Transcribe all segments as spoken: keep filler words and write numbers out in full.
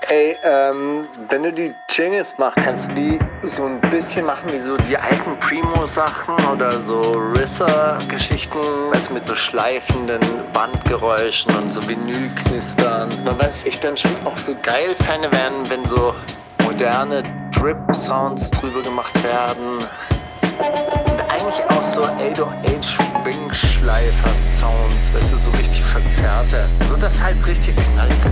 Ey, ähm, wenn du die Jingles machst, kannst du die so ein bisschen machen wie so die alten Primo-Sachen oder so Risser-Geschichten, weißt du, mit so schleifenden Bandgeräuschen und so Vinylknistern. Man weiß, ich dann schon auch so geil Fan werden, wenn so moderne Drip-Sounds drüber gemacht werden. Und eigentlich auch so acht oh acht Wingschleifer-Sounds, weißt du, so richtig verzerrte. So dass halt richtig knallte.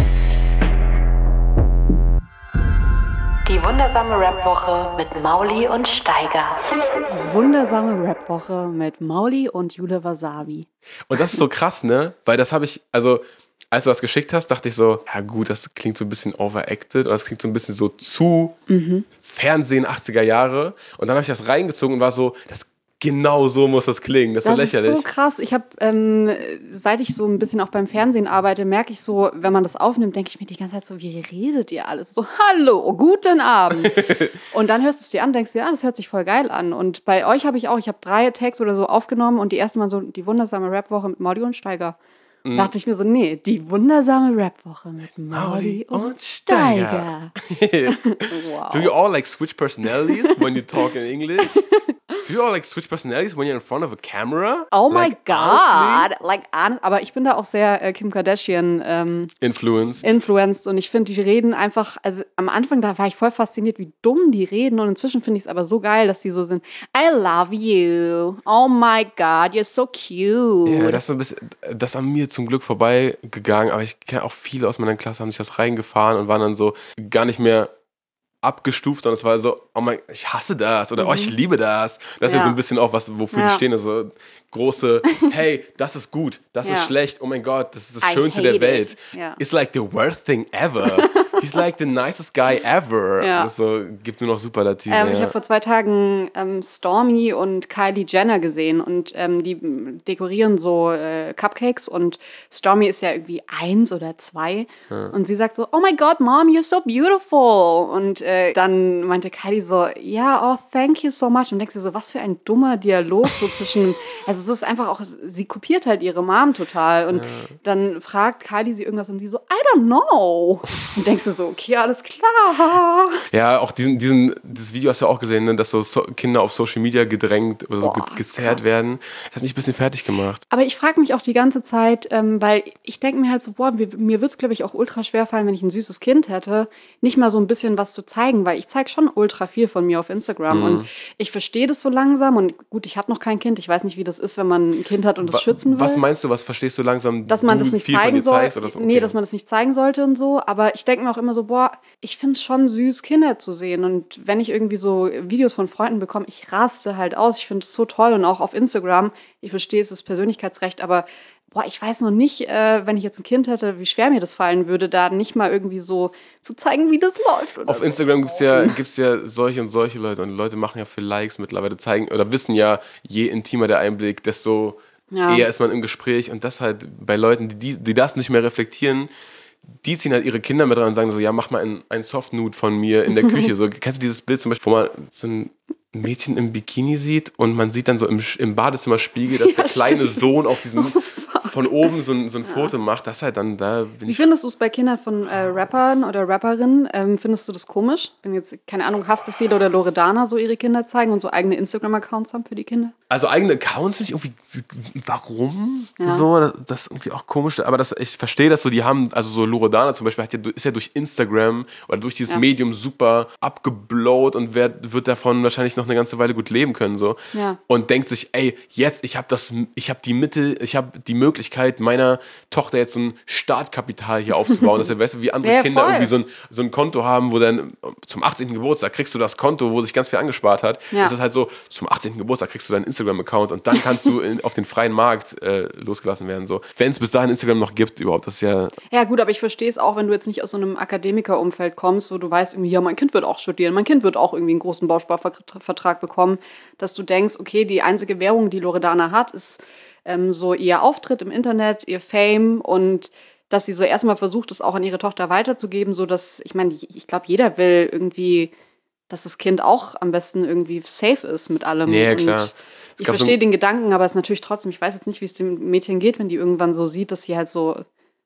Die wundersame Rap-Woche mit Mauli und Steiger. Wundersame Rap-Woche mit Mauli und Jule Wasabi. Und das ist so krass, ne? Weil das habe ich, also als du das geschickt hast, dachte ich so, ja gut, das klingt so ein bisschen overacted oder das klingt so ein bisschen so zu mhm. Fernsehen achtziger Jahre. Und dann habe ich das reingezogen und war so, das genau so muss das klingen. Das ist das so lächerlich. Das ist so krass. Ich habe, ähm, seit ich so ein bisschen auch beim Fernsehen arbeite, merke ich so, wenn man das aufnimmt, denke ich mir die ganze Zeit so, wie redet ihr alles? So, hallo, guten Abend. Und dann hörst du es dir an, denkst dir, ja, das hört sich voll geil an. Und bei euch habe ich auch, ich habe drei Tags oder so aufgenommen und die erste Mal so die wundersame Rap-Woche mit Mauli und Steiger. Da dachte ich mir so, nee, die wundersame Rap-Woche mit Mauli und Steiger. Wow. Do you all like switch personalities when you talk in English? Do you all like switch personalities when you're in front of a camera? Oh my like, God. Honestly? Like, aber ich bin da auch sehr äh, Kim Kardashian ähm, influenced. influenced und ich finde, die reden einfach, also am Anfang, da war ich voll fasziniert, wie dumm die reden und inzwischen finde ich es aber so geil, dass die so sind, I love you, oh my God, you're so cute. Ja, das ist ein bisschen, das ist an mir zum Glück vorbeigegangen, aber ich kenne auch viele aus meiner Klasse, haben sich das reingefahren und waren dann so gar nicht mehr abgestuft, sondern es war so, oh mein, ich hasse das oder mhm. oh, ich liebe das. Das ist ja, ja so ein bisschen auch was, wofür ja. die stehen, also große, hey, das ist gut, das ja. ist schlecht, oh mein Gott, das ist das I Schönste der Welt. Ja. It's like the worst thing ever. He's like the nicest guy ever. Ja. Also gibt nur noch Superlative. Ähm, ja. Ich habe vor zwei Tagen ähm, Stormi und Kylie Jenner gesehen und ähm, die dekorieren so äh, Cupcakes und Stormi ist ja irgendwie eins oder zwei ja. und sie sagt so, oh my God, Mom, you're so beautiful. Und äh, dann meinte Kylie so, ja, oh, thank you so much. Und denkst du so, was für ein dummer Dialog so zwischen, also es ist einfach auch, sie kopiert halt ihre Mom total und ja. dann fragt Kylie sie irgendwas und sie so, I don't know. Und denkst du so, okay, alles klar. Ja, auch diesen, diesen, das Video hast du ja auch gesehen, ne, dass so, so Kinder auf Social Media gedrängt oder so Boah, ge- gezerrt krass. werden. Das hat mich ein bisschen fertig gemacht. Aber ich frage mich auch die ganze Zeit, ähm, weil ich denke mir halt so, boah, mir, mir würde es, glaube ich, auch ultra schwer fallen, wenn ich ein süßes Kind hätte, nicht mal so ein bisschen was zu zeigen, weil ich zeige schon ultra viel von mir auf Instagram mhm. und ich verstehe das so langsam und gut, ich habe noch kein Kind, ich weiß nicht, wie das ist, wenn man ein Kind hat und es Wa- schützen will. Was meinst du, was verstehst du langsam? Dass man das nicht zeigen soll. So? Okay. Nee, dass man das nicht zeigen sollte und so, aber ich denke mir auch immer so, boah, ich finde es schon süß, Kinder zu sehen und wenn ich irgendwie so Videos von Freunden bekomme, ich raste halt aus, ich finde es so toll und auch auf Instagram, ich verstehe, es ist Persönlichkeitsrecht, aber boah, ich weiß noch nicht, äh, wenn ich jetzt ein Kind hätte, wie schwer mir das fallen würde, da nicht mal irgendwie so zu zeigen, wie das läuft. Oder auf so. Instagram gibt es ja, gibt's ja solche und solche Leute und Leute machen ja für Likes mittlerweile, zeigen oder wissen ja, je intimer der Einblick, desto ja. eher ist man im Gespräch und das halt bei Leuten, die, die das nicht mehr reflektieren, die ziehen halt ihre Kinder mit rein und sagen so, ja, mach mal ein, ein Soft-Nude von mir in der Küche. So, kennst du dieses Bild zum Beispiel, wo man so ein Mädchen im Bikini sieht und man sieht dann so im, im Badezimmerspiegel, dass ja, der kleine stimmt. Sohn auf diesem von oben so ein, so ein ja. Foto macht. Das halt dann, da bin Wie ich findest du es bei Kindern von äh, Rappern oder Rapperinnen? Ähm, findest du das komisch, wenn jetzt, keine Ahnung, Haftbefehl oder Loredana so ihre Kinder zeigen und so eigene Instagram-Accounts haben für die Kinder? Also eigene Accounts finde ich irgendwie, warum? Ja. So, das, das ist irgendwie auch komisch. Aber das, ich verstehe das so, die haben, also so Loredana zum Beispiel hat ja, ist ja durch Instagram oder durch dieses ja. Medium super abgeblowt und wird, wird davon wahrscheinlich noch eine ganze Weile gut leben können. So. Ja. Und denkt sich, ey, jetzt, ich habe das, ich habe die Mittel, ich habe die Möglichkeit, meiner Tochter jetzt so ein Startkapital hier aufzubauen. Das ist ja, weißt du, wie andere ja, Kinder voll. irgendwie so ein, so ein Konto haben, wo dann zum achtzehnten Geburtstag kriegst du das Konto, wo sich ganz viel angespart hat. Ja. Das ist halt so, zum achtzehnten Geburtstag kriegst du deinen Instagram-Account und dann kannst du in, auf den freien Markt äh, losgelassen werden. So. Wenn es bis dahin Instagram noch gibt überhaupt, das ist ja... Ja gut, aber ich verstehe es auch, wenn du jetzt nicht aus so einem Akademikerumfeld kommst, wo du weißt, irgendwie, ja, mein Kind wird auch studieren, mein Kind wird auch irgendwie einen großen Bausparvertrag bekommen, dass du denkst, okay, die einzige Währung, die Loredana hat, ist ähm, so ihr Auftritt im Internet, ihr Fame und dass sie so erstmal versucht, es auch an ihre Tochter weiterzugeben, so dass, ich meine, ich, ich glaube, jeder will irgendwie, dass das Kind auch am besten irgendwie safe ist mit allem. Ja, klar. Und ich verstehe so den Gedanken, aber es ist natürlich trotzdem, ich weiß jetzt nicht, wie es dem Mädchen geht, wenn die irgendwann so sieht, dass sie halt so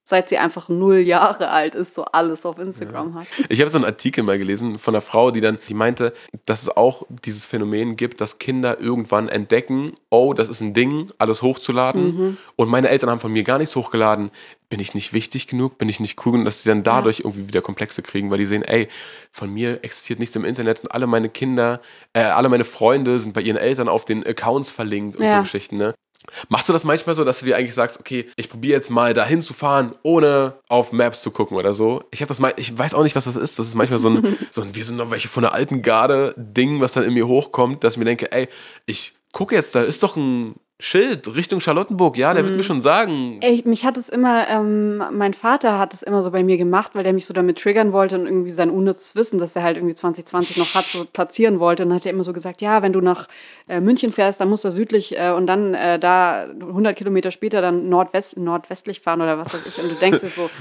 seit sie einfach null Jahre alt ist, so alles auf Instagram ja. hat. Ich habe so einen Artikel mal gelesen von einer Frau, die dann, die meinte, dass es auch dieses Phänomen gibt, dass Kinder irgendwann entdecken, oh, das ist ein Ding, alles hochzuladen. Mhm. Und meine Eltern haben von mir gar nichts hochgeladen. Bin ich nicht wichtig genug? Bin ich nicht cool? Und dass sie dann dadurch ja. irgendwie wieder Komplexe kriegen, weil die sehen, ey, von mir existiert nichts im Internet und alle meine Kinder, äh, alle meine Freunde sind bei ihren Eltern auf den Accounts verlinkt und ja. so Geschichten, ne? Machst du das manchmal so, dass du dir eigentlich sagst, okay, ich probiere jetzt mal dahin zu fahren, ohne auf Maps zu gucken oder so? Ich habe das mal, ich weiß auch nicht, was das ist. Das ist manchmal so ein, so ein wir sind noch welche von der alten Garde-Ding, was dann in mir hochkommt, dass ich mir denke, ey, ich gucke jetzt, da ist doch ein Schild Richtung Charlottenburg, ja, der mhm. wird mir schon sagen. Ey, mich hat es immer, ähm, mein Vater hat es immer so bei mir gemacht, weil der mich so damit triggern wollte und irgendwie sein unnützes Wissen, das er halt irgendwie zwanzig zwanzig noch hat, so platzieren wollte. Und dann hat er immer so gesagt, ja, wenn du nach äh, München fährst, dann musst du südlich äh, und dann äh, da hundert Kilometer später dann nordwest, nordwestlich fahren oder was weiß ich. Und du denkst dir so,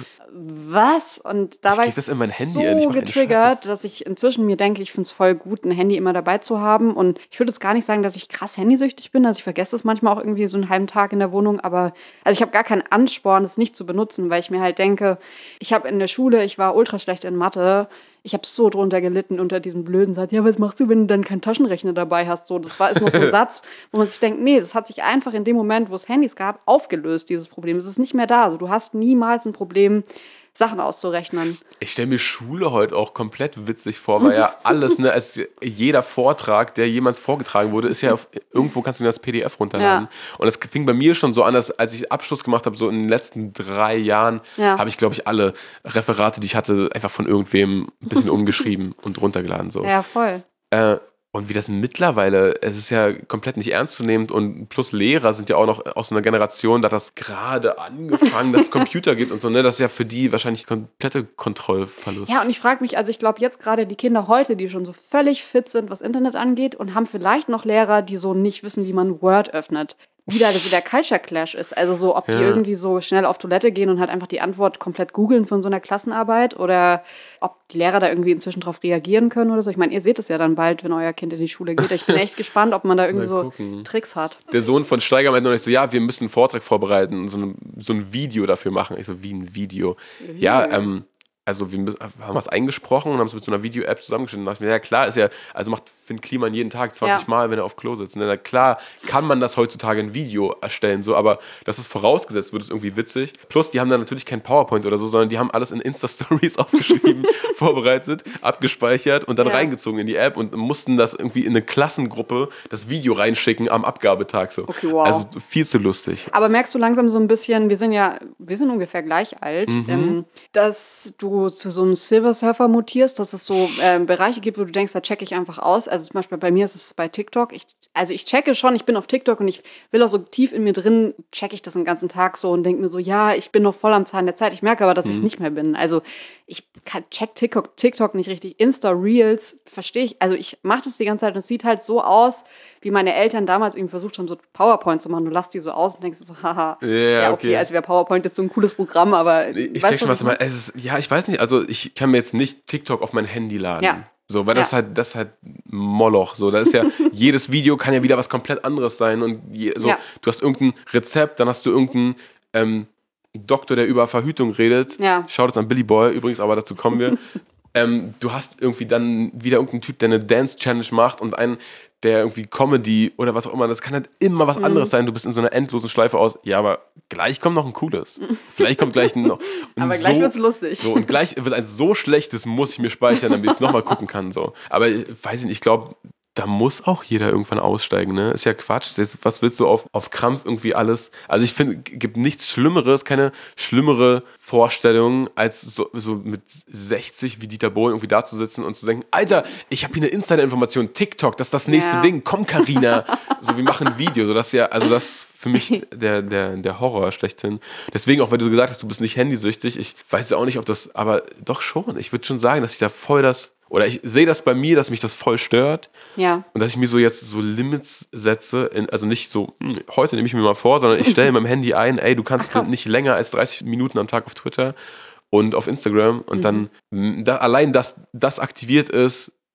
was? Und da ich war ich das in mein Handy so ich getriggert, dass ich inzwischen mir denke, ich finde es voll gut, ein Handy immer dabei zu haben. Und ich würde jetzt gar nicht sagen, dass ich krass handysüchtig bin. Also ich vergesse es manchmal auch irgendwie so einen halben Tag in der Wohnung. Aber also ich habe gar keinen Ansporn, es nicht zu benutzen, weil ich mir halt denke, ich habe in der Schule, ich war ultra schlecht in Mathe. Ich habe so drunter gelitten unter diesem blöden Satz. Ja, was machst du, wenn du dann keinen Taschenrechner dabei hast? So, das war ist noch so ein Satz, wo man sich denkt, nee, das hat sich einfach in dem Moment, wo es Handys gab, aufgelöst, dieses Problem. Es ist nicht mehr da. Also du hast niemals ein Problem, Sachen auszurechnen. Ich stelle mir Schule heute auch komplett witzig vor, weil ja alles, ne, es, jeder Vortrag, der jemals vorgetragen wurde, ist ja auf, irgendwo kannst du das P D F runterladen. Ja. Und das fing bei mir schon so an, dass, als ich Abschluss gemacht habe, so in den letzten drei Jahren, ja. habe ich, glaube ich, alle Referate, die ich hatte, einfach von irgendwem ein bisschen umgeschrieben und runtergeladen. So. Ja, voll. Äh, Und wie das mittlerweile, es ist ja komplett nicht ernstzunehmend und plus Lehrer sind ja auch noch aus so einer Generation, da das gerade angefangen, dass es Computer gibt und so, ne, das ist ja für die wahrscheinlich komplette Kontrollverlust. Ja, und ich frage mich, also ich glaube jetzt gerade die Kinder heute, die schon so völlig fit sind, was Internet angeht und haben vielleicht noch Lehrer, die so nicht wissen, wie man Word öffnet. Wie da so der Culture Clash ist. Also so, ob die ja. irgendwie so schnell auf Toilette gehen und halt einfach die Antwort komplett googeln von so einer Klassenarbeit oder ob die Lehrer da irgendwie inzwischen drauf reagieren können oder so. Ich meine, ihr seht es ja dann bald, wenn euer Kind in die Schule geht. Ich bin echt gespannt, ob man da irgendwie so Tricks hat. Der Sohn von Steiger meinte noch nicht so, ja, wir müssen einen Vortrag vorbereiten und so ein, so ein Video dafür machen. Ich so, wie ein Video? Video. Ja, ähm, also wir haben was eingesprochen und haben es mit so einer Video-App zusammengeschnitten. Da dachte ich mir, ja klar, ist ja, also macht Finn Kliman jeden Tag zwanzig ja. Mal, wenn er auf Klo sitzt. Und dann, klar kann man das heutzutage ein Video erstellen, so, aber das ist vorausgesetzt, wird es irgendwie witzig. Plus, die haben dann natürlich kein PowerPoint oder so, sondern die haben alles in Insta-Stories aufgeschrieben, vorbereitet, abgespeichert und dann ja. reingezogen in die App und mussten das irgendwie in eine Klassengruppe, das Video reinschicken am Abgabetag. So. Okay, wow. Also viel zu lustig. Aber merkst du langsam so ein bisschen, wir sind ja, wir sind ungefähr gleich alt, mhm. ähm, dass du zu so einem Silver Surfer mutierst, dass es so äh, Bereiche gibt, wo du denkst, da checke ich einfach aus. Also zum Beispiel bei mir ist es bei TikTok. Ich, also ich checke schon, ich bin auf TikTok und ich will auch so tief in mir drin, checke ich das den ganzen Tag so und denke mir so, ja, ich bin noch voll am Zahn der Zeit. Ich merke aber, dass mhm. ich es nicht mehr bin. Also ich kann, check TikTok, TikTok nicht richtig. Insta-Reels verstehe ich. Also ich mache das die ganze Zeit und es sieht halt so aus, wie meine Eltern damals irgendwie versucht haben, so PowerPoint zu machen. Du lässt die so aus und denkst so, haha, ja, ja okay, okay, also wäre PowerPoint jetzt so ein cooles Programm, aber ich check schon, was du meinst. Es ist, ja, ich weiß nicht, also ich kann mir jetzt nicht TikTok auf mein Handy laden. Ja. So, weil ja. das halt, das ist halt Moloch. So, da ist ja, jedes Video kann ja wieder was komplett anderes sein. Und je, so, ja. du hast irgendein Rezept, dann hast du irgendeinen ähm, Doktor, der über Verhütung redet. Ja. Schaut es an Billy Boy, übrigens, aber dazu kommen wir. ähm, du hast irgendwie dann wieder irgendeinen Typ, der eine Dance-Challenge macht und einen, der irgendwie Comedy oder was auch immer, das kann halt immer was anderes mhm. sein. Du bist in so einer endlosen Schleife aus. Ja, aber gleich kommt noch ein cooles. Vielleicht kommt gleich noch. Aber gleich so, wird's lustig. So, und gleich wird ein so schlechtes, muss ich mir speichern, damit ich es nochmal gucken kann. So. Aber weiß ich nicht, ich glaube, da muss auch jeder irgendwann aussteigen, ne? Ist ja Quatsch. Was willst du auf, auf Krampf irgendwie alles? Also ich finde, es gibt nichts Schlimmeres, keine schlimmere Vorstellung, als so, so mit sechzig wie Dieter Bohlen irgendwie da zu sitzen und zu denken, Alter, ich habe hier eine Insider-Information, TikTok, das ist das nächste ja. Ding, komm Carina. So, wir machen ein Video. So, das ist ja, also das ist für mich der, der, der Horror schlechthin. Deswegen, auch weil du gesagt hast, du bist nicht handysüchtig, ich weiß ja auch nicht, ob das, aber doch schon. Ich würde schon sagen, dass ich da voll das Oder ich sehe das bei mir, dass mich das voll stört. Ja. Und dass ich mir so jetzt so Limits setze. In, also nicht so, hm, heute nehme ich mir mal vor, sondern ich stelle in meinem Handy ein, ey, du kannst Ach, nicht länger als dreißig Minuten am Tag auf Twitter und auf Instagram. Und mhm. dann, da, allein, dass das aktiviert ist,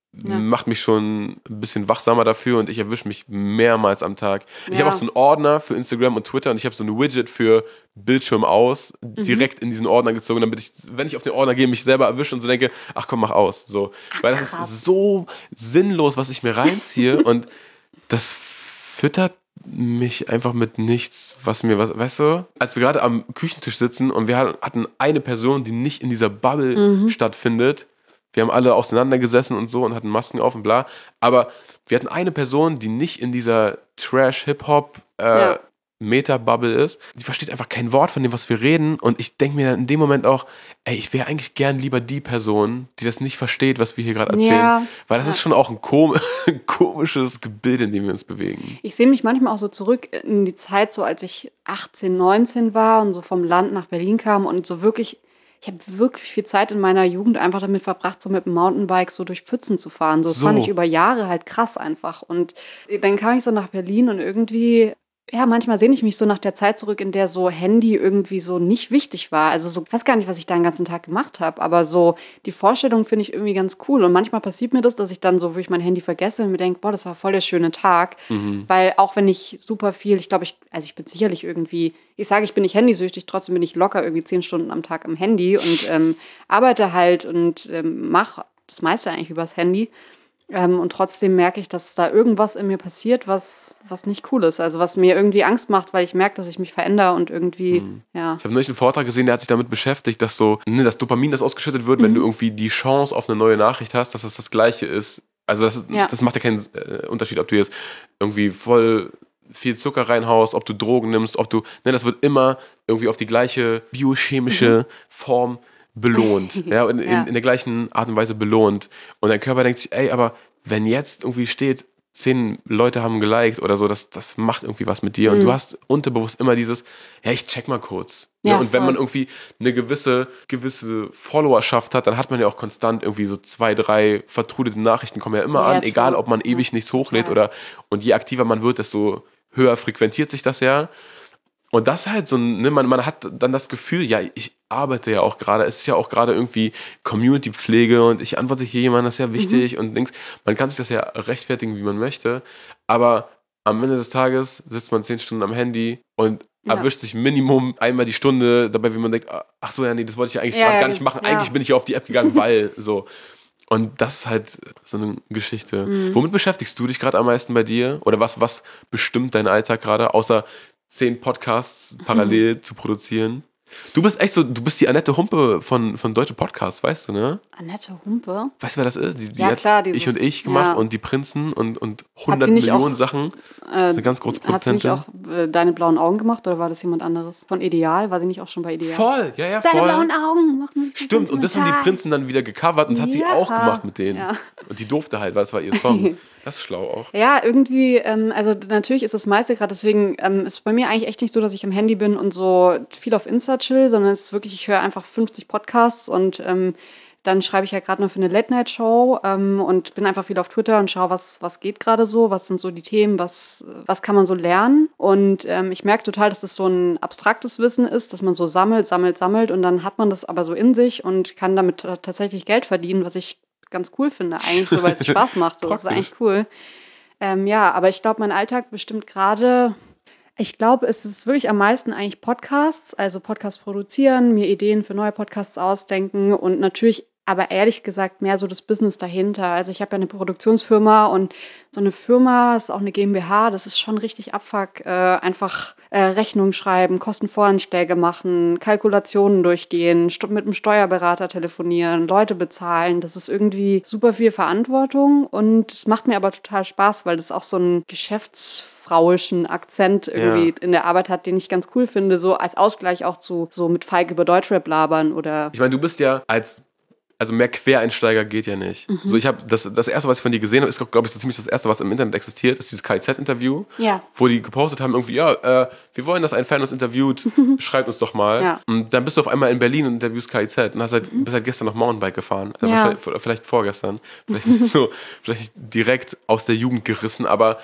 Ja. macht mich schon ein bisschen wachsamer dafür und ich erwische mich mehrmals am Tag. Ich Ja. habe auch so einen Ordner für Instagram und Twitter und ich habe so ein Widget für Bildschirm aus, Mhm. direkt in diesen Ordner gezogen, damit ich, wenn ich auf den Ordner gehe, mich selber erwische und so denke, ach komm, mach aus. So. Ach, Weil das krass. ist so sinnlos, was ich mir reinziehe und das füttert mich einfach mit nichts, was mir was, weißt du, als wir gerade am Küchentisch sitzen und wir hatten eine Person, die nicht in dieser Bubble Mhm. stattfindet. Wir haben alle auseinandergesessen und so und hatten Masken auf und bla. Aber wir hatten eine Person, die nicht in dieser Trash-Hip-Hop äh, Ja. Meta-Bubble ist. Die versteht einfach kein Wort von dem, was wir reden. Und ich denke mir dann in dem Moment auch, ey, ich wäre eigentlich gern lieber die Person, die das nicht versteht, was wir hier gerade erzählen. Ja. Weil das Ja. ist schon auch ein kom komisches Gebilde, in dem wir uns bewegen. Ich sehe mich manchmal auch so zurück in die Zeit, so als ich achtzehn, neunzehn war und so vom Land nach Berlin kam und so wirklich, ich habe wirklich viel Zeit in meiner Jugend einfach damit verbracht, so mit dem Mountainbike so durch Pfützen zu fahren. So, das So. fand ich über Jahre halt krass einfach. Und dann kam ich so nach Berlin und irgendwie, ja, manchmal sehne ich mich so nach der Zeit zurück, in der so Handy irgendwie so nicht wichtig war. Also so, ich weiß gar nicht, was ich da den ganzen Tag gemacht habe, aber so die Vorstellung finde ich irgendwie ganz cool. Und manchmal passiert mir das, dass ich dann so wirklich mein Handy vergesse und mir denke, boah, das war voll der schöne Tag. Weil auch wenn ich super viel, ich glaube, ich, also ich bin sicherlich irgendwie, ich sage, ich bin nicht handysüchtig, trotzdem bin ich locker irgendwie zehn Stunden am Tag am Handy und ähm, arbeite halt und ähm, mache das meiste eigentlich übers Handy. Ähm, und trotzdem merke ich, dass da irgendwas in mir passiert, was, was nicht cool ist. Also was mir irgendwie Angst macht, weil ich merke, dass ich mich verändere und irgendwie, ja. Ich habe neulich einen Vortrag gesehen, der hat sich damit beschäftigt, dass so, ne, das Dopamin, das ausgeschüttet wird, wenn du irgendwie die Chance auf eine neue Nachricht hast, dass das das Gleiche ist. Also das, Ja. das macht ja keinen äh, Unterschied, ob du jetzt irgendwie voll viel Zucker reinhaust, ob du Drogen nimmst, ob du, ne, das wird immer irgendwie auf die gleiche biochemische Form belohnt. ja, in, in, Ja. in der gleichen Art und Weise belohnt. Und dein Körper denkt sich, ey, aber wenn jetzt irgendwie steht, zehn Leute haben geliked oder so, das, das macht irgendwie was mit dir. Und du hast unterbewusst immer dieses, ja, ich check mal kurz. Ja, ne? Und wenn voll. man irgendwie eine gewisse, gewisse Followerschaft hat, dann hat man ja auch konstant irgendwie so zwei, drei vertrudelte Nachrichten kommen ja immer Ja, an, total. egal ob man ewig nichts hochlädt Total. oder, und je aktiver man wird, desto höher frequentiert sich das ja. Und das ist halt so, ne, man, man hat dann das Gefühl, ja, ich arbeite ja auch gerade, es ist ja auch gerade irgendwie Community-Pflege und ich antworte hier jemandem, das ist ja wichtig und Dings. Man kann sich das ja rechtfertigen, wie man möchte, aber am Ende des Tages sitzt man zehn Stunden am Handy und Ja. erwischt sich Minimum einmal die Stunde dabei, wie man denkt, ach so, ja, nee, das wollte ich ja eigentlich Ja, gerade ja, gar nicht machen. ja. Eigentlich bin ich ja auf die App gegangen, weil so. Und das ist halt so eine Geschichte. Mhm. Womit beschäftigst du dich gerade am meisten bei dir? Oder was, was bestimmt deinen Alltag gerade, außer zehn Podcasts parallel Mhm. zu produzieren? Du bist echt so, du bist die Annette Humpe von, von Deutsche Podcasts, weißt du, ne? Annette Humpe? Weißt du, wer das ist? Die, die Ja, hat klar, Ich dieses- und Ich gemacht ja. und die Prinzen und, und hundert sie nicht Millionen auch- Sachen. Äh, Das ist eine ganz große Hat sie nicht Produzentin. auch äh, Deine blauen Augen gemacht oder war das jemand anderes? Von Ideal? War sie nicht auch schon bei Ideal? Voll, ja, ja, Deine voll. blauen Augen machen mich Stimmt, und das haben die sentimental. Prinzen dann wieder gecovert und das hat sie Ja. auch gemacht mit denen. Ja. Und die durfte halt, weil es war ihr Song. Das ist schlau auch. Ja, irgendwie, ähm, also natürlich ist das meiste gerade, deswegen ähm, ist bei mir eigentlich echt nicht so, dass ich am Handy bin und so viel auf Insta chill, sondern es ist wirklich, ich höre einfach fünfzig Podcasts und ähm, dann schreibe ich ja gerade noch für eine Late-Night-Show ähm, und bin einfach viel auf Twitter und schaue, was, was geht gerade so, was sind so die Themen, was, was kann man so lernen. Und ähm, ich merke total, dass das so ein abstraktes Wissen ist, dass man so sammelt, sammelt, sammelt und dann hat man das aber so in sich und kann damit t- tatsächlich Geld verdienen, was ich ganz cool finde, eigentlich so, weil es Spaß macht. So, das ist Praktisch. eigentlich cool. Ähm, ja, aber ich glaube, mein Alltag bestimmt gerade, ich glaube, es ist wirklich am meisten eigentlich Podcasts, also Podcasts produzieren, mir Ideen für neue Podcasts ausdenken und natürlich, aber ehrlich gesagt, mehr so das Business dahinter. Also ich habe ja eine Produktionsfirma und so eine Firma, das ist auch eine GmbH, das ist schon richtig Abfuck. Äh, einfach äh, Rechnungen schreiben, Kostenvoranschläge machen, Kalkulationen durchgehen, st- mit einem Steuerberater telefonieren, Leute bezahlen. Das ist irgendwie super viel Verantwortung und es macht mir aber total Spaß, weil das auch so einen geschäftsfrauischen Akzent irgendwie Ja. in der Arbeit hat, den ich ganz cool finde, so als Ausgleich auch zu so mit Feig über Deutschrap labern oder Ich meine, du bist ja als, also mehr Quereinsteiger geht ja nicht. Mhm. So, ich habe das, das erste, was ich von dir gesehen habe, ist, glaube ich, so ziemlich das erste, was im Internet existiert, ist dieses K I Z-Interview, Ja. wo die gepostet haben, irgendwie, ja, äh, wir wollen, dass ein Fan uns interviewt, schreibt uns doch mal. Ja. Und dann bist du auf einmal in Berlin und interviewst K I Z und hast halt, bist halt gestern noch Mountainbike gefahren. Also Ja. vielleicht, vielleicht vorgestern. Vielleicht nicht so, vielleicht direkt aus der Jugend gerissen, aber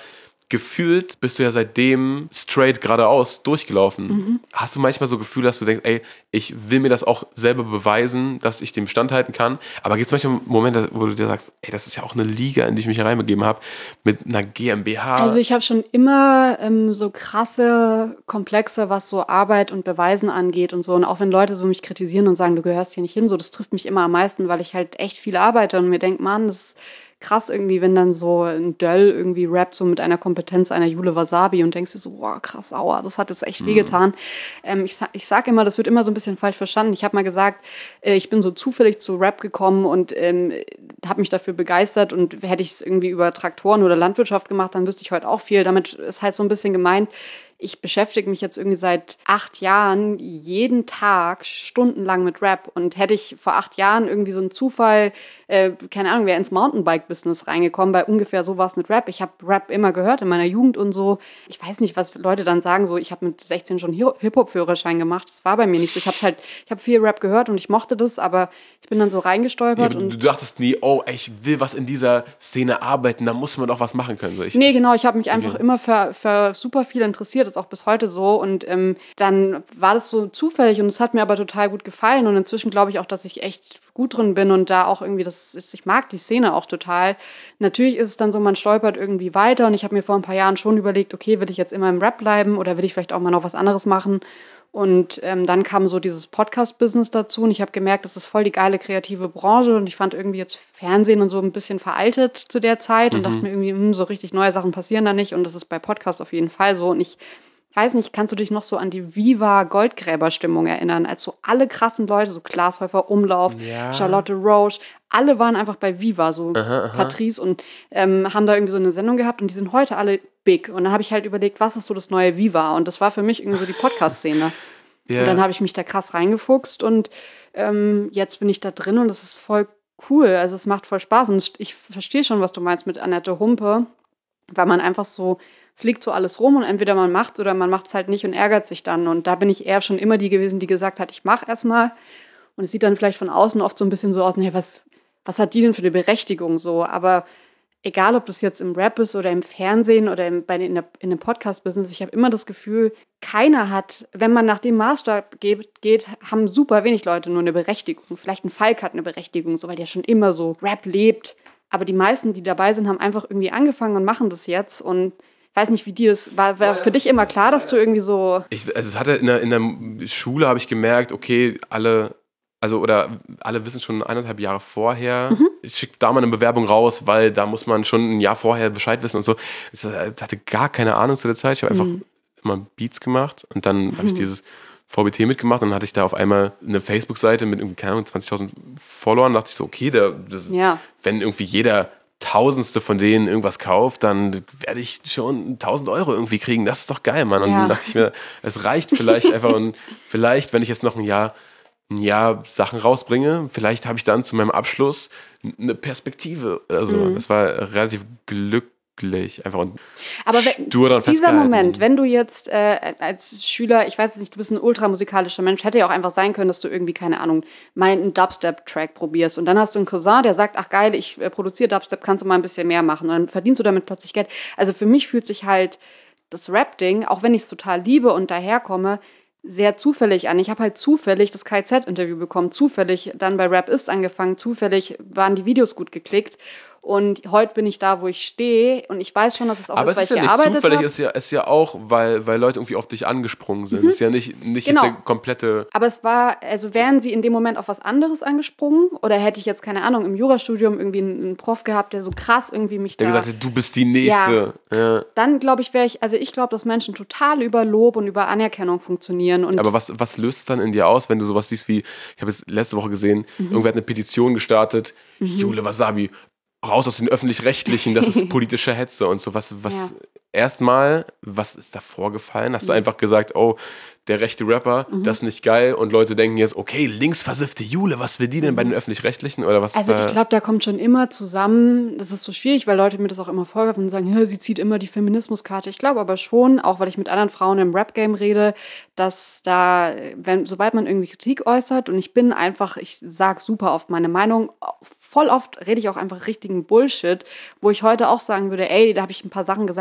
gefühlt bist du ja seitdem straight geradeaus durchgelaufen. Mhm. Hast du manchmal so Gefühl, dass du denkst, ey, ich will mir das auch selber beweisen, dass ich dem standhalten kann. Aber gibt es manchmal Momente, wo du dir sagst, ey, das ist ja auch eine Liga, in die ich mich hereinbegeben habe, mit einer GmbH. Also ich habe schon immer ähm, so krasse Komplexe, was so Arbeit und Beweisen angeht und so. Und auch wenn Leute so mich kritisieren und sagen, du gehörst hier nicht hin, so, das trifft mich immer am meisten, weil ich halt echt viel arbeite und mir denke, Mann, das ist krass irgendwie, wenn dann so ein Döll irgendwie rappt, so mit einer Kompetenz einer Jule Wasabi und denkst dir so, boah, krass, aua, das hat jetzt echt mhm. wehgetan. Ähm, ich, ich sag immer, das wird immer so ein bisschen falsch verstanden. Ich habe mal gesagt, äh, ich bin so zufällig zu Rap gekommen und ähm, habe mich dafür begeistert und hätte ich es irgendwie über Traktoren oder Landwirtschaft gemacht, dann wüsste ich heute auch viel. Damit ist halt so ein bisschen gemeint, ich beschäftige mich jetzt irgendwie seit acht Jahren jeden Tag stundenlang mit Rap. Und hätte ich vor acht Jahren irgendwie so einen Zufall, äh, keine Ahnung, wäre ins Mountainbike-Business reingekommen, bei ungefähr sowas mit Rap. Ich habe Rap immer gehört in meiner Jugend und so. Ich weiß nicht, was Leute dann sagen, so ich habe mit sechzehn schon Hip-Hop-Führerschein gemacht. Das war bei mir nicht so. Ich habe halt, ich habe viel Rap gehört und ich mochte das, aber ich bin dann so reingestolpert. Ja, und du dachtest nie, oh, ich will was in dieser Szene arbeiten, da muss man doch was machen können. So, ich, nee, genau, ich habe mich einfach okay. immer für, für super viel interessiert, ist auch bis heute so. Und ähm, dann war das so zufällig und es hat mir aber total gut gefallen. Und inzwischen glaube ich auch, dass ich echt gut drin bin und da auch irgendwie, das ist, ich mag die Szene auch total. Natürlich ist es dann so, man stolpert irgendwie weiter und ich habe mir vor ein paar Jahren schon überlegt, okay, will ich jetzt immer im Rap bleiben oder will ich vielleicht auch mal noch was anderes machen? Und ähm, dann kam so dieses Podcast-Business dazu und ich habe gemerkt, das ist voll die geile kreative Branche und ich fand irgendwie jetzt Fernsehen und so ein bisschen veraltet zu der Zeit und mhm. dachte mir irgendwie, hm, so richtig neue Sachen passieren da nicht und das ist bei Podcast auf jeden Fall so und ich weiß nicht, kannst du dich noch so an die Viva-Goldgräber-Stimmung erinnern, als so alle krassen Leute, so Klaas Häufer Umlauf, ja. Charlotte Roche, alle waren einfach bei Viva, so aha, aha. Patrice und ähm, haben da irgendwie so eine Sendung gehabt und die sind heute alle big. Und dann habe ich halt überlegt, was ist so das neue Viva? Und das war für mich irgendwie so die Podcast-Szene. Yeah. Und dann habe ich mich da krass reingefuchst und ähm, jetzt bin ich da drin und es ist voll cool. Also es macht voll Spaß und ich verstehe schon, was du meinst mit Annette Humpe, weil man einfach so, es liegt so alles rum und entweder man macht es oder man macht es halt nicht und ärgert sich dann. Und da bin ich eher schon immer die gewesen, die gesagt hat, ich mache erstmal. Und es sieht dann vielleicht von außen oft so ein bisschen so aus, hey, was, was hat die denn für eine Berechtigung so? Aber egal, ob das jetzt im Rap ist oder im Fernsehen oder im, bei, in, der, in einem Podcast-Business, ich habe immer das Gefühl, keiner hat, wenn man nach dem Maßstab geht, geht, haben super wenig Leute nur eine Berechtigung. Vielleicht ein Falk hat eine Berechtigung, so, weil der schon immer so Rap lebt. Aber die meisten, die dabei sind, haben einfach irgendwie angefangen und machen das jetzt. Und ich weiß nicht, wie dir das war. War für dich immer klar, dass du irgendwie so. Ich, also es hatte in der, in der Schule habe ich gemerkt, okay, alle, also oder alle wissen schon eineinhalb Jahre vorher, mhm. ich schicke da mal eine Bewerbung raus, weil da muss man schon ein Jahr vorher Bescheid wissen und so. Ich hatte gar keine Ahnung zu der Zeit. Ich habe einfach mhm. immer Beats gemacht und dann mhm. habe ich dieses V B T mitgemacht und dann hatte ich da auf einmal eine Facebook-Seite mit irgendwie, keine Ahnung, zwanzigtausend Followern. Da dachte ich so, okay, der, das ist, ja. wenn irgendwie jeder Tausendste von denen irgendwas kauft, dann werde ich schon tausend Euro irgendwie kriegen. Das ist doch geil, Mann. Und ja. dann dachte ich mir, es reicht vielleicht einfach und vielleicht, wenn ich jetzt noch ein Jahr, ein Jahr Sachen rausbringe, vielleicht habe ich dann zu meinem Abschluss eine Perspektive. Also mhm. das war relativ glücklich. Einfach und aber wenn, stur dann dieser Moment, wenn du jetzt äh, als Schüler, ich weiß es nicht, du bist ein ultramusikalischer Mensch, hätte ja auch einfach sein können, dass du irgendwie, keine Ahnung, mal einen Dubstep-Track probierst und dann hast du einen Cousin, der sagt, ach geil, ich äh, produziere Dubstep, kannst du mal ein bisschen mehr machen und dann verdienst du damit plötzlich Geld. Also für mich fühlt sich halt das Rap-Ding, auch wenn ich es total liebe und daherkomme, sehr zufällig an. Ich habe halt zufällig das K Z-Interview bekommen, zufällig dann bei Rap ist angefangen, zufällig waren die Videos gut geklickt. Und heute bin ich da, wo ich stehe. Und ich weiß schon, dass es auch aber ist, weil es ist ich ja gearbeitet nicht zufällig, habe. ist ja, ist ja auch, weil, weil Leute irgendwie auf dich angesprungen sind. Mhm. Ist ja nicht, nicht genau. ist der komplette. Aber es war, also wären sie in dem Moment auf was anderes angesprungen? Oder hätte ich jetzt, keine Ahnung, im Jurastudium irgendwie einen, einen Prof gehabt, der so krass irgendwie mich der da... Der gesagt hat, du bist die Nächste. Ja. Ja. Dann, glaube ich, wäre ich, also ich glaube, dass Menschen total über Lob und über Anerkennung funktionieren. Und aber was, was löst es dann in dir aus, wenn du sowas siehst wie, ich habe es letzte Woche gesehen, mhm. irgendwer hat eine Petition gestartet, mhm. Jule Wasabi, raus aus den Öffentlich-Rechtlichen, das ist politische Hetze und so. Was, was ja. erstmal, was ist da vorgefallen? Hast du einfach gesagt, oh, der rechte Rapper, mhm. das ist nicht geil und Leute denken jetzt, okay, linksversiffte Jule, was will die denn bei den Öffentlich-Rechtlichen oder was? Also ich glaube, da kommt schon immer zusammen, das ist so schwierig, weil Leute mir das auch immer vorwerfen und sagen, sie zieht immer die Feminismuskarte. Ich glaube aber schon, auch weil ich mit anderen Frauen im Rap-Game rede, dass da, wenn, sobald man irgendwie Kritik äußert und ich bin einfach, ich sage super oft meine Meinung, voll oft rede ich auch einfach richtigen Bullshit, wo ich heute auch sagen würde, ey, da habe ich ein paar Sachen gesagt, die würde ich